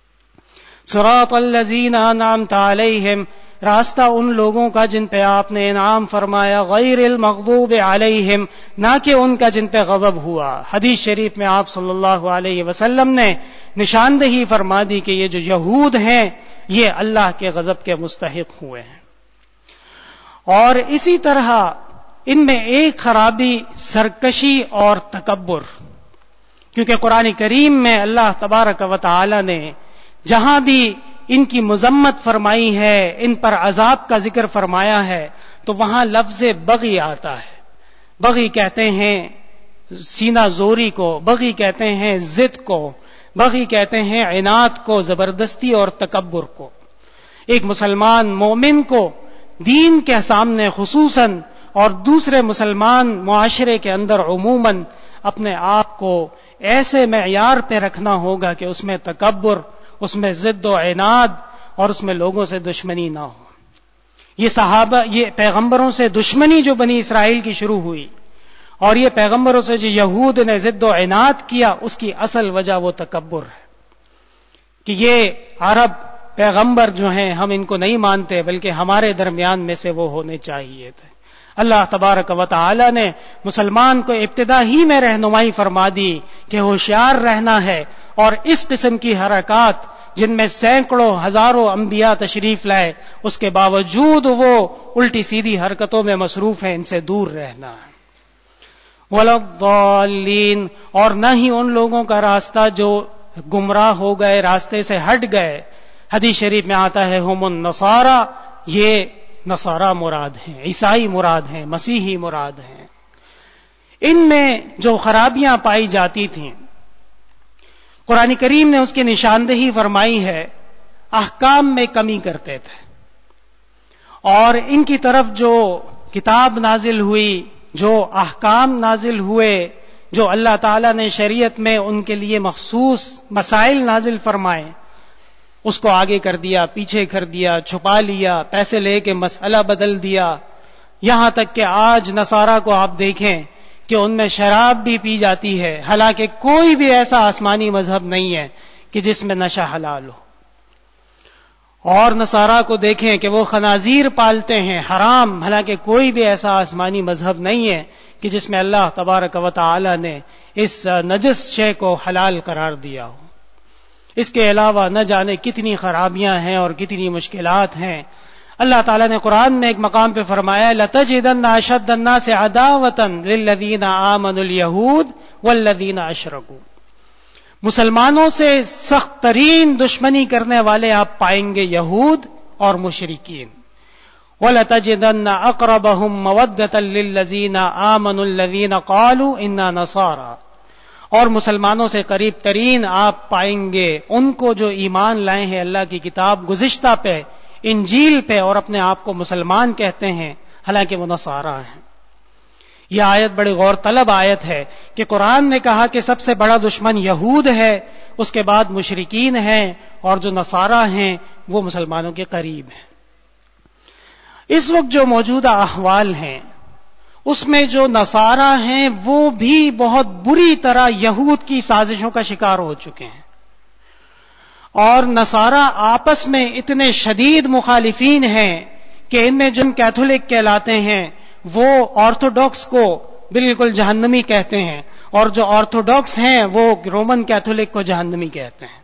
Speaker 1: صراط الذین انعمت علیہم، راستہ ان لوگوں کا جن پہ آپ نے انعام فرمایا، غیر المغضوب علیہم، نہ کہ ان کا جن پہ غضب ہوا۔ حدیث شریف میں آپ صلی اللہ علیہ وسلم نے نشاندہی فرما دی کہ یہ جو یہود ہیں یہ اللہ کے غضب کے مستحق ہوئے ہیں۔ اور اسی طرح ان میں ایک خرابی سرکشی اور تکبر، کیونکہ قرآن کریم میں اللہ تبارک و تعالی نے جہاں بھی ان کی مذمت فرمائی ہے، ان پر عذاب کا ذکر فرمایا ہے، تو وہاں لفظ بغی آتا ہے۔ بغی کہتے ہیں سینہ زوری کو، بغی کہتے ہیں ضد کو، بغی کہتے ہیں عناد کو، زبردستی اور تکبر کو۔ ایک مسلمان مومن کو دین کے سامنے خصوصاً اور دوسرے مسلمان معاشرے کے اندر عموماً اپنے آپ کو ایسے معیار پہ رکھنا ہوگا کہ اس میں تکبر، اس میں ضد و عناد اور اس میں لوگوں سے دشمنی نہ ہو۔ یہ صحابہ، یہ پیغمبروں سے دشمنی جو بنی اسرائیل کی شروع ہوئی، اور یہ پیغمبروں سے جو یہود نے ضد و عناد کیا، اس کی اصل وجہ وہ تکبر ہے کہ یہ عرب پیغمبر جو ہیں ہم ان کو نہیں مانتے بلکہ ہمارے درمیان میں سے وہ ہونے چاہیے تھے۔ اللہ تبارک و تعالی نے مسلمان کو ابتدا ہی میں رہنمائی فرما دی کہ ہوشیار رہنا ہے، اور اس قسم کی حرکات جن میں سینکڑوں ہزاروں انبیاء تشریف لائے اس کے باوجود وہ الٹی سیدھی حرکتوں میں مصروف ہیں، ان سے دور رہنا ہے۔ وَلَا الضَّالِّينَ، اور نہ ہی ان لوگوں کا راستہ جو گمراہ ہو گئے، راستے سے ہٹ گئے۔ حدیث شریف میں آتا ہے ہم النصارى، یہ نصارہ مراد ہیں، عیسائی مراد ہیں، مسیحی مراد ہیں۔ ان میں جو خرابیاں پائی جاتی تھیں قرآن کریم نے اس کی نشاندہی فرمائی ہے۔ احکام میں کمی کرتے تھے، اور ان کی طرف جو کتاب نازل ہوئی، جو احکام نازل ہوئے، جو اللہ تعالیٰ نے شریعت میں ان کے لیے مخصوص مسائل نازل فرمائے، اس کو آگے کر دیا، پیچھے کر دیا، چھپا لیا، پیسے لے کے مسئلہ بدل دیا، یہاں تک کہ آج نصارہ کو آپ دیکھیں کہ ان میں شراب بھی پی جاتی ہے، حالانکہ کوئی بھی ایسا آسمانی مذہب نہیں ہے کہ جس میں نشہ حلال ہو. اور نصارہ کو دیکھیں کہ وہ خنازیر پالتے ہیں حرام، حالانکہ کوئی بھی ایسا آسمانی مذہب نہیں ہے کہ جس میں اللہ تبارک و تعالی نے اس نجس شے کو حلال قرار دیا ہو. اس کے علاوہ نہ جانے کتنی خرابیاں ہیں اور کتنی مشکلات ہیں. اللہ تعالیٰ نے قرآن میں ایک مقام پہ فرمایا لَتَجِدَنَّ أَشَدَّ النَّاسِ عَدَاوَةً لِلَّذِينَ آمَنُوا الْيَهُودَ وَالَّذِينَ أَشْرَكُوا. مسلمانوں سے سخت ترین دشمنی کرنے والے آپ پائیں گے یہود اور مشرکین. وَلَتَجِدَنَّ أَقْرَبَهُمْ مَوَدَّةً لِلَّذِينَ آمَنُوا الَّذِينَ قَالُوا إِنَّا نَصَارَى. اور مسلمانوں سے قریب ترین آپ پائیں گے ان کو جو ایمان لائے ہیں اللہ کی کتاب گزشتہ پہ، انجیل پہ، اور اپنے آپ کو مسلمان کہتے ہیں حالانکہ وہ نصارہ ہیں. یہ آیت بڑی غور طلب آیت ہے کہ قرآن نے کہا کہ سب سے بڑا دشمن یہود ہے، اس کے بعد مشرکین ہیں، اور جو نصارہ ہیں وہ مسلمانوں کے قریب ہیں. اس وقت جو موجودہ احوال ہیں اس میں جو نصارہ ہیں وہ بھی بہت بری طرح یہود کی سازشوں کا شکار ہو چکے ہیں، اور نصارہ آپس میں اتنے شدید مخالفین ہیں کہ ان میں جن کیتھولک کہلاتے ہیں وہ آرتھوڈاکس کو بالکل جہنمی کہتے ہیں، اور جو آرتھوڈاکس ہیں وہ رومن کیتھولک کو جہنمی کہتے ہیں.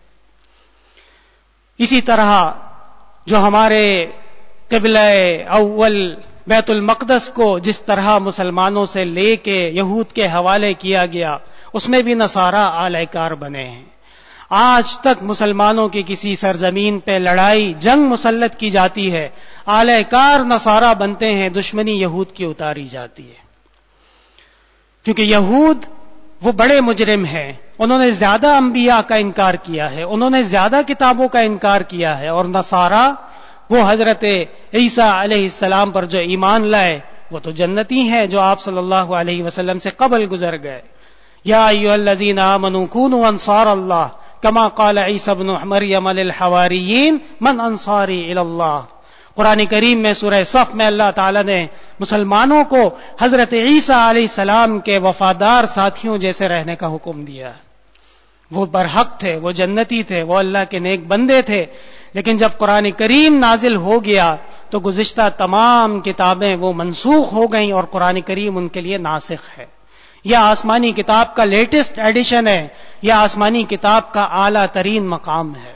Speaker 1: اسی طرح جو ہمارے قبلہ اول بیت المقدس کو جس طرح مسلمانوں سے لے کے یہود کے حوالے کیا گیا، اس میں بھی نصارہ آلہ کار بنے ہیں. آج تک مسلمانوں کی کسی سرزمین پہ لڑائی جنگ مسلط کی جاتی ہے، آلہ کار نصارہ بنتے ہیں، دشمنی یہود کی اتاری جاتی ہے. کیونکہ یہود وہ بڑے مجرم ہیں، انہوں نے زیادہ انبیاء کا انکار کیا ہے، انہوں نے زیادہ کتابوں کا انکار کیا ہے، اور نصارہ وہ حضرت عیسیٰ علیہ السلام پر جو ایمان لائے وہ تو جنتی ہیں جو آپ صلی اللہ علیہ وسلم سے قبل گزر گئے. یا ایھا الذین آمنوا کونوا انصار اللہ کما قال عیسی ابن مریم للحواریین من انصاری الی اللہ. قرآن کریم میں سورہ صف میں اللہ تعالیٰ نے مسلمانوں کو حضرت عیسیٰ علیہ السلام کے وفادار ساتھیوں جیسے رہنے کا حکم دیا. وہ برحق تھے، وہ جنتی تھے، وہ اللہ کے نیک بندے تھے. لیکن جب قرآن کریم نازل ہو گیا تو گزشتہ تمام کتابیں وہ منسوخ ہو گئیں اور قرآن کریم ان کے لیے ناسخ ہے. یا آسمانی کتاب کا لیٹسٹ ایڈیشن ہے، یا آسمانی کتاب کا اعلیٰ ترین مقام ہے.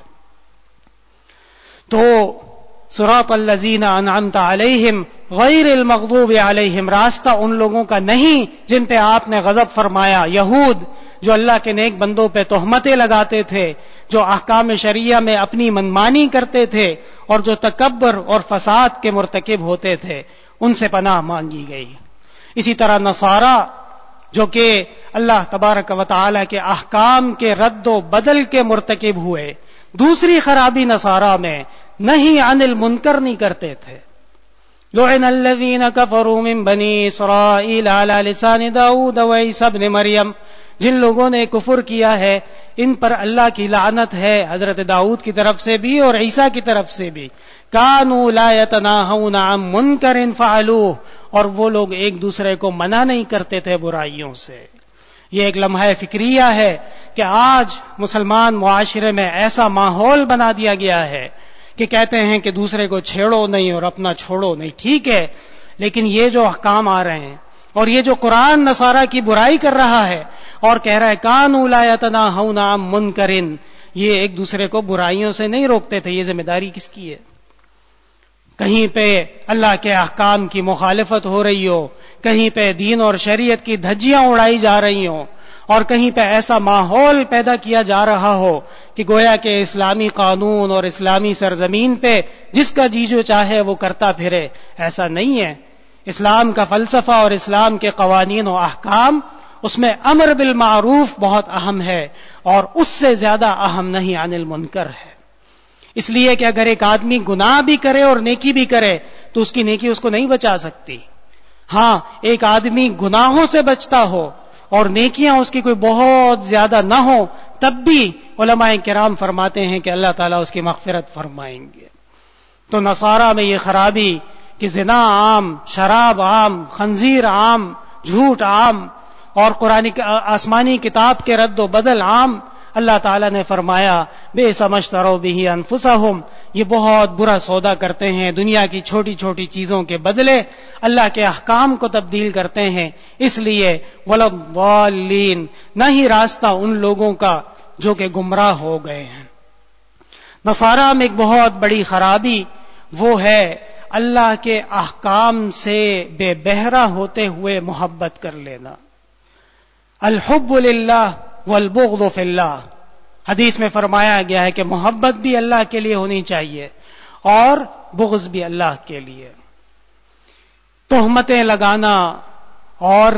Speaker 1: تو صراط الذین انعمت علیہم غیر المغضوب علیہم، راستہ ان لوگوں کا نہیں جن پہ آپ نے غضب فرمایا. یہود جو اللہ کے نیک بندوں پہ تہمتیں لگاتے تھے، جو احکام شریعہ میں اپنی منمانی کرتے تھے، اور جو تکبر اور فساد کے مرتکب ہوتے تھے، ان سے پناہ مانگی گئی. اسی طرح نصارہ جو کہ اللہ تبارک و تعالی کے احکام کے رد و بدل کے مرتکب ہوئے. دوسری خرابی نصارہ میں نہیں عن المنکر نہیں کرتے تھے. لعن الذین کفروا من بنی اسرائیل علی لسان داؤد وعیسی ابن مریم. جن لوگوں نے کفر کیا ہے ان پر اللہ کی لعنت ہے، حضرت داؤد کی طرف سے بھی اور عیسیٰ کی طرف سے بھی. کانوا لا یتناہون عن منکر فعلوہ، اور وہ لوگ ایک دوسرے کو منع نہیں کرتے تھے برائیوں سے. یہ ایک لمحہ فکریہ ہے کہ آج مسلمان معاشرے میں ایسا ماحول بنا دیا گیا ہے کہ کہتے ہیں کہ دوسرے کو چھیڑو نہیں اور اپنا چھوڑو نہیں. ٹھیک ہے، لیکن یہ جو احکام آ رہے ہیں اور یہ جو قرآن نصارہ کی برائی کر رہا ہے اور کہہ رہا ہے کانوا لا یتناہون عن منکر، یہ ایک دوسرے کو برائیوں سے نہیں روکتے تھے. یہ ذمہ داری کس کی ہے؟ کہیں پہ اللہ کے احکام کی مخالفت ہو رہی ہو، کہیں پہ دین اور شریعت کی دھجیاں اڑائی جا رہی ہوں، اور کہیں پہ ایسا ماحول پیدا کیا جا رہا ہو کہ گویا کہ اسلامی قانون اور اسلامی سرزمین پہ جس کا جی جو چاہے وہ کرتا پھرے. ایسا نہیں ہے. اسلام کا فلسفہ اور اسلام کے قوانین و احکام، اس میں امر بالمعروف بہت اہم ہے، اور اس سے زیادہ اہم نہیں عن المنکر ہے. اس لیے کہ اگر ایک آدمی گناہ بھی کرے اور نیکی بھی کرے تو اس کی نیکی اس کو نہیں بچا سکتی. ہاں، ایک آدمی گناہوں سے بچتا ہو اور نیکیاں اس کی کوئی بہت زیادہ نہ ہو تب بھی علماء کرام فرماتے ہیں کہ اللہ تعالیٰ اس کی مغفرت فرمائیں گے. تو نصارہ میں یہ خرابی کہ زنا عام، شراب عام، خنزیر عام، جھوٹ عام اور قرآن آسمانی کتاب کے رد و بدل عام، اللہ تعالیٰ نے فرمایا بے سمجھترو بھی انفسہم، یہ بہت برا سودا کرتے ہیں، دنیا کی چھوٹی چھوٹی چیزوں کے بدلے اللہ کے احکام کو تبدیل کرتے ہیں. اس لیے ولضالین، نہ ہی راستہ ان لوگوں کا جو کہ گمراہ ہو گئے ہیں. نصارہ میں ایک بہت بڑی خرابی وہ ہے اللہ کے احکام سے بے بہرہ ہوتے ہوئے محبت کر لینا. الحب للہ والبغض فی اللہ، حدیث میں فرمایا گیا ہے کہ محبت بھی اللہ کے لیے ہونی چاہیے اور بغض بھی اللہ کے لیے. تہمتیں لگانا اور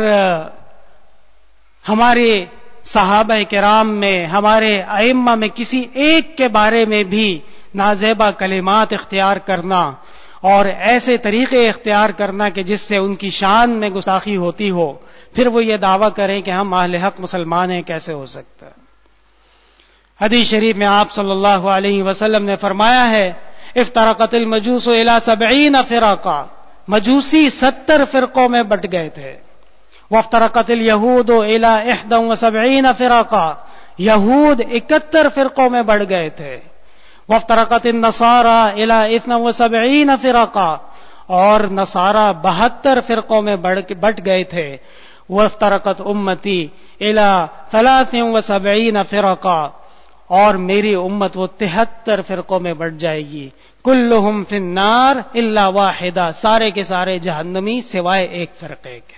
Speaker 1: ہمارے صحابہ کرام میں، ہمارے ائمہ میں کسی ایک کے بارے میں بھی نازیبا کلمات اختیار کرنا اور ایسے طریقے اختیار کرنا کہ جس سے ان کی شان میں گستاخی ہوتی ہو، پھر وہ یہ دعویٰ کریں کہ ہم اہل حق مسلمان ہیں، کیسے ہو سکتا ہے؟ حدیث شریف میں آپ صلی اللہ علیہ وسلم نے فرمایا ہے افترقت المجوس الی سبعین فرقا، مجوسی ستر فرقوں میں بٹ گئے تھے. وافترقت الیہود الی احد وسبعین فرقا، یہود اکہتر فرقوں میں بڑھ گئے تھے. وافترقت النصارى الی اثنا وسبعین فرقا، اور نصارہ بہتر فرقوں میں بٹ گئے تھے. وافترقت امتی الی ثلاث وسبعین فرقا، اور میری امت وہ تہتر فرقوں میں بٹ جائے گی. کلہم فی النار الا واحدہ، سارے کے سارے جہنمی سوائے ایک فرقے کے.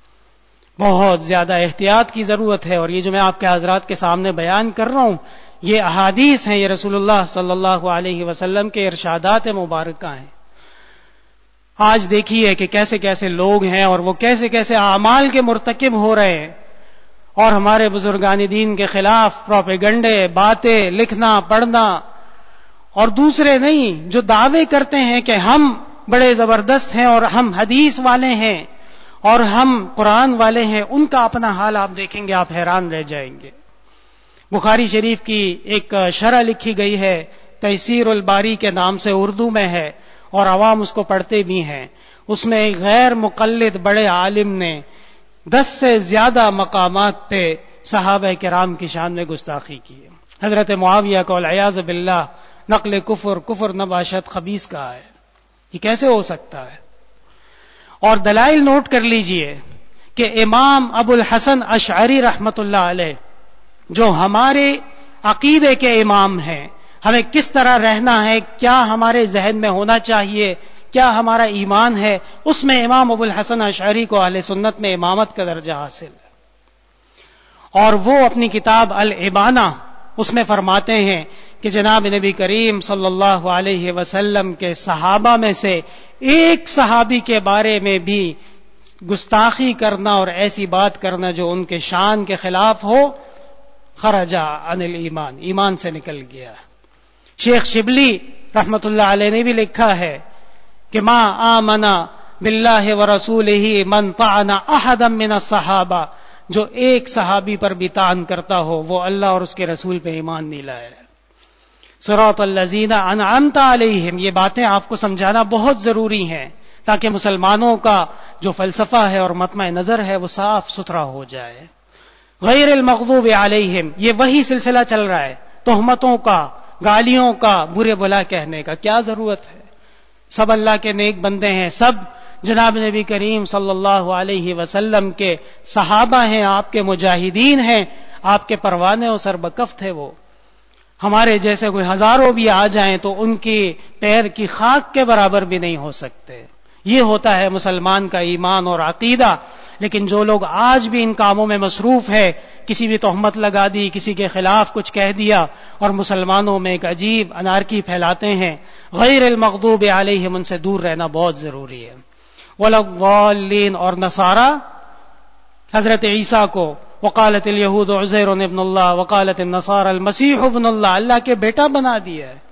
Speaker 1: بہت زیادہ احتیاط کی ضرورت ہے، اور یہ جو میں آپ کے حضرات کے سامنے بیان کر رہا ہوں یہ احادیث ہیں، یہ رسول اللہ صلی اللہ علیہ وسلم کے ارشادات مبارکہ ہیں. آج دیکھیے کہ کیسے کیسے لوگ ہیں اور وہ کیسے کیسے اعمال کے مرتکب ہو رہے ہیں، اور ہمارے بزرگان دین کے خلاف پروپیگنڈے، باتیں لکھنا پڑھنا، اور دوسرے نہیں جو دعوے کرتے ہیں کہ ہم بڑے زبردست ہیں اور ہم حدیث والے ہیں اور ہم قرآن والے ہیں، ان کا اپنا حال آپ دیکھیں گے، آپ حیران رہ جائیں گے. بخاری شریف کی ایک شرح لکھی گئی ہے تیسیر الباری کے نام سے، اردو میں ہے اور عوام اس کو پڑھتے بھی ہیں. اس میں ایک غیر مقلد بڑے عالم نے دس سے زیادہ مقامات پہ صحابہ کرام کی شان میں گستاخی کی. حضرت معاویہ کو والعیاذ باللہ نقل کفر، کفر نباشت خبیث کہا ہے. یہ کیسے ہو سکتا ہے؟ اور دلائل نوٹ کر لیجئے کہ امام ابو الحسن اشعری رحمت اللہ علیہ جو ہمارے عقیدے کے امام ہیں، ہمیں کس طرح رہنا ہے، کیا ہمارے ذہن میں ہونا چاہیے، کیا ہمارا ایمان ہے، اس میں امام ابو الحسن اشعری کو اہل سنت میں امامت کا درجہ حاصل ہے. اور وہ اپنی کتاب الابانہ اس میں فرماتے ہیں کہ جناب نبی کریم صلی اللہ علیہ وسلم کے صحابہ میں سے ایک صحابی کے بارے میں بھی گستاخی کرنا اور ایسی بات کرنا جو ان کے شان کے خلاف ہو، خرجا عن الایمان، ایمان سے نکل گیا. شیخ شبلی رحمت اللہ علیہ نے بھی لکھا ہے کہ ما آمنا باللہ ورسولہ من طعن احدا من الصحابہ، جو ایک صحابی پر بھی طعن کرتا ہو وہ اللہ اور اس کے رسول پہ ایمان نہیں لایا. صراط الذین انعمت علیہم، یہ باتیں آپ کو سمجھانا بہت ضروری ہیں تاکہ مسلمانوں کا جو فلسفہ ہے اور مطمع نظر ہے وہ صاف ستھرا ہو جائے. غیر المغضوب علیہم، یہ وہی سلسلہ چل رہا ہے، تہمتوں کا، گالیوں کا، برے بھلا کہنے کا. کیا ضرورت ہے؟ سب اللہ کے نیک بندے ہیں، سب جناب نبی کریم صلی اللہ علیہ وسلم کے صحابہ ہیں، آپ کے مجاہدین ہیں، آپ کے پروانے و سربکف تھے. وہ ہمارے جیسے کوئی ہزاروں بھی آ جائیں تو ان کی پیر کی خاک کے برابر بھی نہیں ہو سکتے. یہ ہوتا ہے مسلمان کا ایمان اور عقیدہ. لیکن جو لوگ آج بھی ان کاموں میں مصروف ہے، کسی بھی تہمت لگا دی، کسی کے خلاف کچھ کہہ دیا اور مسلمانوں میں ایک عجیب انارکی پھیلاتے ہیں، غیر المغضوب علیہم، ان سے دور رہنا بہت ضروری ہے. والضالین، اور نصارہ حضرت عیسیٰ کو وقالت الیہود عزیر ابن اللہ وقالت النصارى المسیح ابن اللہ، اللہ کے بیٹا بنا دیا ہے.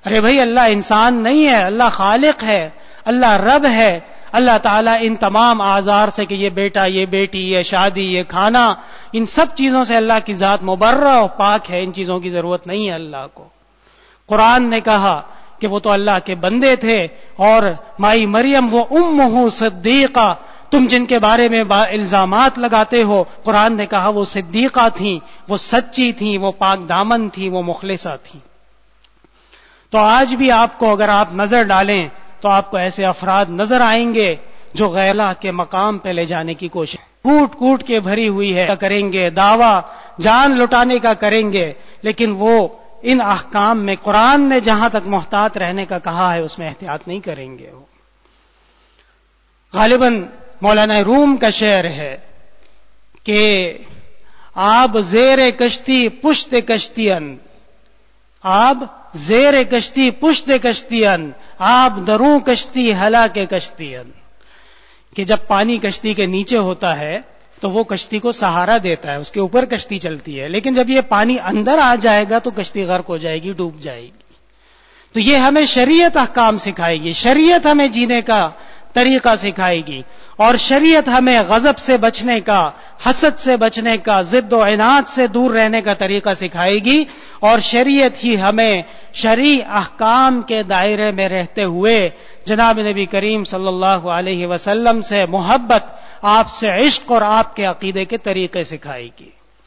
Speaker 1: ارے بھائی اللہ انسان نہیں ہے، اللہ خالق ہے، اللہ رب ہے. اللہ تعالیٰ ان تمام آزار سے کہ یہ بیٹا، یہ بیٹی، یہ شادی، یہ کھانا، ان سب چیزوں سے اللہ کی ذات مبرہ و پاک ہے. ان چیزوں کی ضرورت نہیں ہے اللہ کو. قرآن نے کہا کہ وہ تو اللہ کے بندے تھے. اور مائی مریم وہ امہ صدیقہ، تم جن کے بارے میں الزامات لگاتے ہو، قرآن نے کہا وہ صدیقہ تھیں، وہ سچی تھیں، وہ پاک دامن تھیں، وہ مخلصہ تھیں. تو آج بھی آپ کو اگر آپ نظر ڈالیں تو آپ کو ایسے افراد نظر آئیں گے جو غیر اللہ کے مقام پہ لے جانے کی کوشش کوٹ کوٹ کے بھری ہوئی ہے کریں گے، دعویٰ جان لٹانے کا کریں گے، لیکن وہ ان احکام میں قرآن نے جہاں تک محتاط رہنے کا کہا ہے اس میں احتیاط نہیں کریں گے. وہ غالباً مولانا روم کا شعر ہے کہ آب زیر کشتی پشت کشتین، آب زیر کشتی پشت کشتین، آب دروں کشتی ہلا کے کشتین. کہ جب پانی کشتی کے نیچے ہوتا ہے تو وہ کشتی کو سہارا دیتا ہے، اس کے اوپر کشتی چلتی ہے، لیکن جب یہ پانی اندر آ جائے گا تو کشتی غرق ہو جائے گی، ڈوب جائے گی. تو یہ ہمیں شریعت احکام سکھائے گی، شریعت ہمیں جینے کا طریقہ سکھائے گی، اور شریعت ہمیں غضب سے بچنے کا، حسد سے بچنے کا، ضد و عناد سے دور رہنے کا طریقہ سکھائے گی. اور شریعت ہی ہمیں شرعی احکام کے دائرے میں رہتے ہوئے جناب نبی کریم صلی اللہ علیہ وسلم سے محبت، آپ سے عشق اور آپ کے عقیدے کے طریقے سکھائے گی.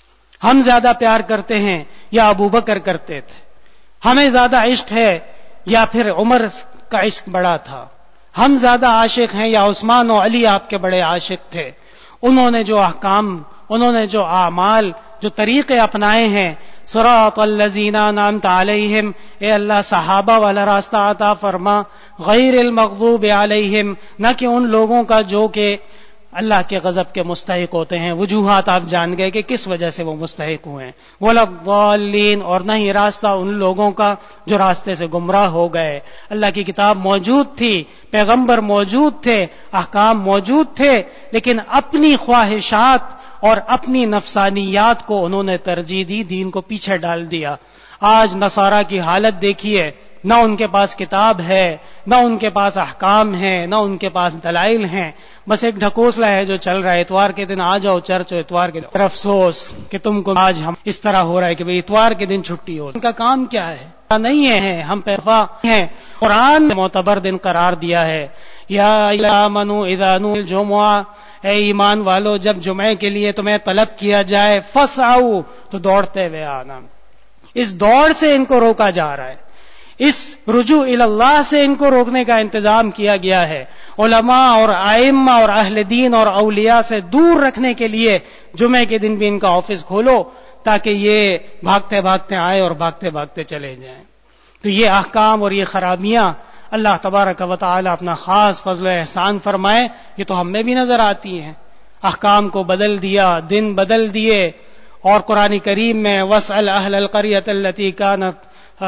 Speaker 1: ہم زیادہ پیار کرتے ہیں یا ابو بکر کرتے تھے؟ ہمیں زیادہ عشق ہے یا پھر عمر کا عشق بڑا تھا؟ ہم زیادہ عاشق ہیں یا عثمان و علی آپ کے بڑے عاشق تھے؟ انہوں نے جو احکام، انہوں نے جو اعمال، جو طریقے اپنائے ہیں، صراط الذین انعمت علیہم، اے اللہ صحابہ والا راستہ عطا فرما، غیر المغضوب علیہم، نہ کہ ان لوگوں کا جو کہ اللہ کے غضب کے مستحق ہوتے ہیں. وجوہات آپ جان گئے کہ کس وجہ سے وہ مستحق ہوئے ہیں. ولا الضالین، اور نہ ہی راستہ ان لوگوں کا جو راستے سے گمراہ ہو گئے. اللہ کی کتاب موجود تھی، پیغمبر موجود تھے، احکام موجود تھے، لیکن اپنی خواہشات اور اپنی نفسانیات کو انہوں نے ترجیح دی، دین کو پیچھے ڈال دیا. آج نصارہ کی حالت دیکھیے، نہ ان کے پاس کتاب ہے، نہ ان کے پاس احکام ہے، نہ ان کے پاس دلائل ہیں. بس ایک ڈھکوسلا ہے جو چل رہا ہے، اتوار کے دن آ جاؤ چرچ، اتوار کے دن افسوس کہ تم کو آج ہم اس طرح ہو رہا ہے کہ بھئی اتوار کے دن چھٹی ہو. ان کا کام کیا ہے؟ نہیں ہے، ہم پیفا ہیں. قرآن نے معتبر دن قرار دیا ہے. یا آمنو اذا نودی الجمعہ، اے ایمان والو جب جمعے کے لیے تمہیں طلب کیا جائے، فسعوا، تو دوڑتے ہوئے آنا. اس دوڑ سے ان کو روکا جا رہا ہے، اس رجوع الی اللہ سے ان کو روکنے کا انتظام کیا گیا ہے. علماء اور ائمہ اور اہل دین اور اولیاء سے دور رکھنے کے لیے جمعے کے دن بھی ان کا آفس کھولو تاکہ یہ بھاگتے بھاگتے آئے اور بھاگتے بھاگتے چلے جائیں. تو یہ احکام اور یہ خرابیاں اللہ تبارک و تعالی اپنا خاص فضل و احسان فرمائے، یہ تو ہم میں بھی نظر آتی ہیں. احکام کو بدل دیا، دن بدل دیے. اور قرآن کریم میں وَاسْأَلْ أَهْلَ الْقَرْيَةِ الَّتِي كَانَتْ،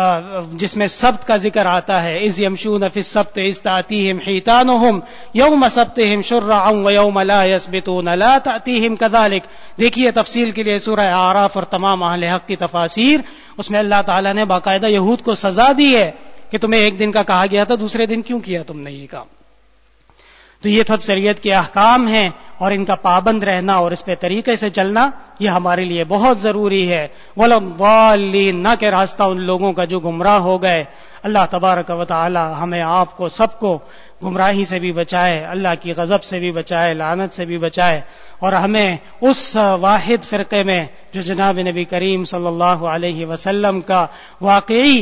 Speaker 1: جس میں سبت کا ذکر آتا ہے، اِذْ يَمْشُونَ فِي السَّبْتِ إِذْ تَأْتِيهِمْ حِيتَانُهُمْ يَوْمَ سَبْتِهِمْ شُرَّعًا وَيَوْمَ لَا يَسْبِتُونَ لَا تَأْتِيهِمْ كَذَلِكَ. دیکھیے تفصیل کے لیے سورہ اعراف اور تمام اہل حق کی تفاسیر، اس میں اللہ تعالیٰ نے باقاعدہ یہود کو سزا دی ہے کہ تمہیں ایک دن کا کہا گیا تھا، دوسرے دن کیوں کیا تم نے یہ کام. تو یہ سب شریعت کے احکام ہیں اور ان کا پابند رہنا اور اس پہ طریقے سے چلنا یہ ہمارے لیے بہت ضروری ہے. وَلَا الضَّالِّينَ، نہ کہ راستہ ان لوگوں کا جو گمراہ ہو گئے. اللہ تبارک و تعالی ہمیں آپ کو سب کو گمراہی سے بھی بچائے، اللہ کی غضب سے بھی بچائے، لعنت سے بھی بچائے، اور ہمیں اس واحد فرقے میں جو جناب نبی کریم صلی اللہ علیہ وسلم کا واقعی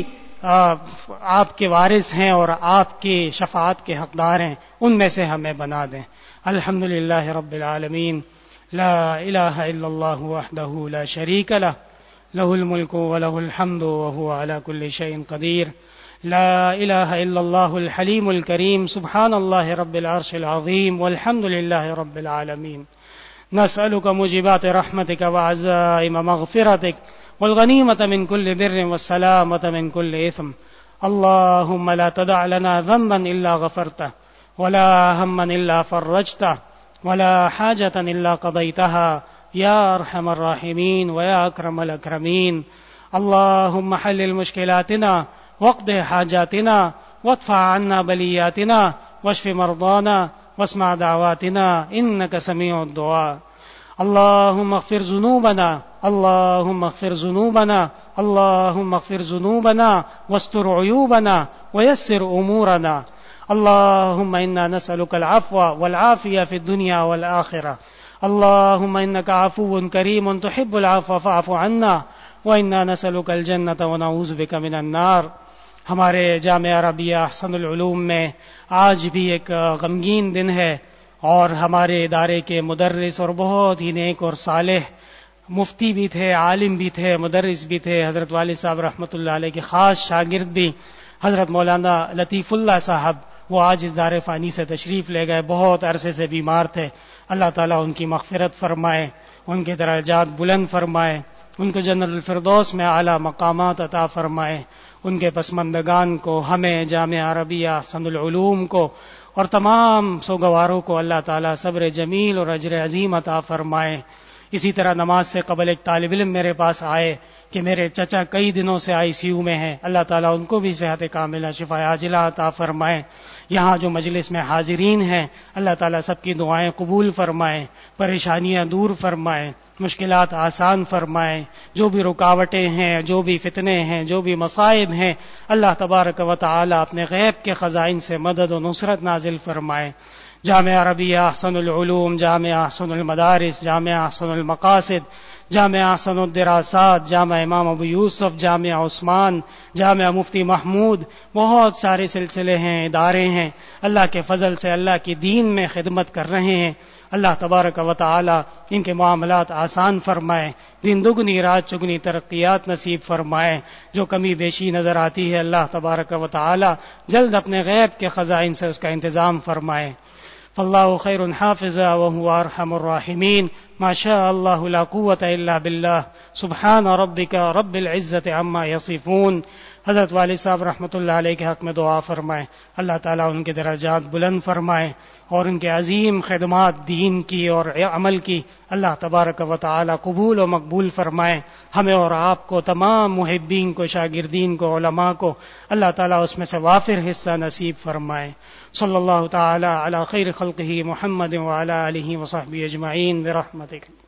Speaker 1: آپ کے وارث ہیں اور آپ کی شفاعت کے حقدار ہیں، ان میں سے ہمیں بنا دیں. الحمدللہ رب العالمین، لا الہ الا اللہ وحدہ لا شریک لہ، لہ الملک ولہ الحمد وہو علی کل شیء قدیر. لا الہ الا اللہ الحلیم الکریم، سبحان اللہ رب العرش العظیم، والحمد للہ رب العالمین. نسألک موجبات رحمتک وعزائم مغفرتک والغنیمة من كل بر والسلامة من كل إثم. اللهم لا تدع لنا ذنبا إلا غفرته ولا هما إلا فرجته ولا حاجة إلا قضيتها يا أرحم الراحمين ويا أكرم الأكرمين. اللهم حلل مشكلاتنا واقض حاجاتنا وادفع عنا بلياتنا واشف مرضانا واسمع دعواتنا إنك سميع الدعاء. اللهم اغفر ذنوبنا اللهم اغفر ذنوبنا اللهم اغفر ذنوبنا واستر عيوبنا ويسر أمورنا. اللهم إنا نسألك العفو والعافية في الدنيا والآخرة. اللهم إنك عفو كريم تحب العفو فاعف عنا وإنا نسألك الجنة ونعوذ بك من النار. ہمارے جامعہ عربیہ احسن العلوم میں آج بھی ایک غمگین دن ہے، اور ہمارے ادارے کے مدرس اور بہت ہی نیک اور صالح مفتی بھی تھے، عالم بھی تھے، مدرس بھی تھے، حضرت والد صاحب رحمۃ اللہ علیہ کے خاص شاگرد بھی حضرت مولانا لطیف اللہ صاحب، وہ آج اس دار فانی سے تشریف لے گئے، بہت عرصے سے بیمار تھے. اللہ تعالیٰ ان کی مغفرت فرمائے، ان کے درجات بلند فرمائے، ان کو جنت الفردوس میں اعلیٰ مقامات عطا فرمائے. ان کے پسماندگان کو، ہمیں جامعہ عربیہ احسن العلوم کو اور تمام سوگواروں کو اللہ تعالیٰ صبر جمیل اور اجر عظیم عطا فرمائے. اسی طرح نماز سے قبل ایک طالب علم میرے پاس آئے کہ میرے چچا کئی دنوں سے آئی سی یو میں ہیں، اللہ تعالیٰ ان کو بھی صحت کاملہ شفا عاجلہ عطا فرمائے. یہاں جو مجلس میں حاضرین ہیں اللہ تعالیٰ سب کی دعائیں قبول فرمائے، پریشانیاں دور فرمائے، مشکلات آسان فرمائے. جو بھی رکاوٹیں ہیں، جو بھی فتنے ہیں، جو بھی مصائب ہیں، اللہ تبارک و تعالی اپنے غیب کے خزائن سے مدد و نصرت نازل فرمائے. جامعہ عربیہ احسن العلوم، جامعہ احسن المدارس، جامعہ احسن المقاصد، جامعہ احسن الدراسات، جامعہ امام ابو یوسف، جامعہ عثمان، جامعہ مفتی محمود، بہت سارے سلسلے ہیں، ادارے ہیں، اللہ کے فضل سے اللہ کی دین میں خدمت کر رہے ہیں. اللہ تبارک و تعالی ان کے معاملات آسان فرمائے، دن دگنی رات چگنی ترقیات نصیب فرمائے. جو کمی بیشی نظر آتی ہے اللہ تبارک و تعالی جلد اپنے غیب کے خزائن سے اس کا انتظام فرمائے. فاللہ خیر حافظا وهو ارحم الراحمین. ما شاء اللہ لا قوة الا باللہ. سبحان ربک رب العزت عما یصفون. حضرت والد صاحب رحمۃ اللہ علیہ کے حق میں دعا فرمائیں، اللہ تعالیٰ ان کے درجات بلند فرمائیں اور ان کے عظیم خدمات دین کی اور عمل کی اللہ تبارک و تعالی قبول و مقبول فرمائیں. ہمیں اور آپ کو، تمام محبین کو، شاگردین کو، علماء کو اللہ تعالیٰ اس میں سے وافر حصہ نصیب فرمائیں. صلی اللہ تعالی علی خیر خلقہ محمد وعلی آلہ وصحبہ اجمعین برحمتک.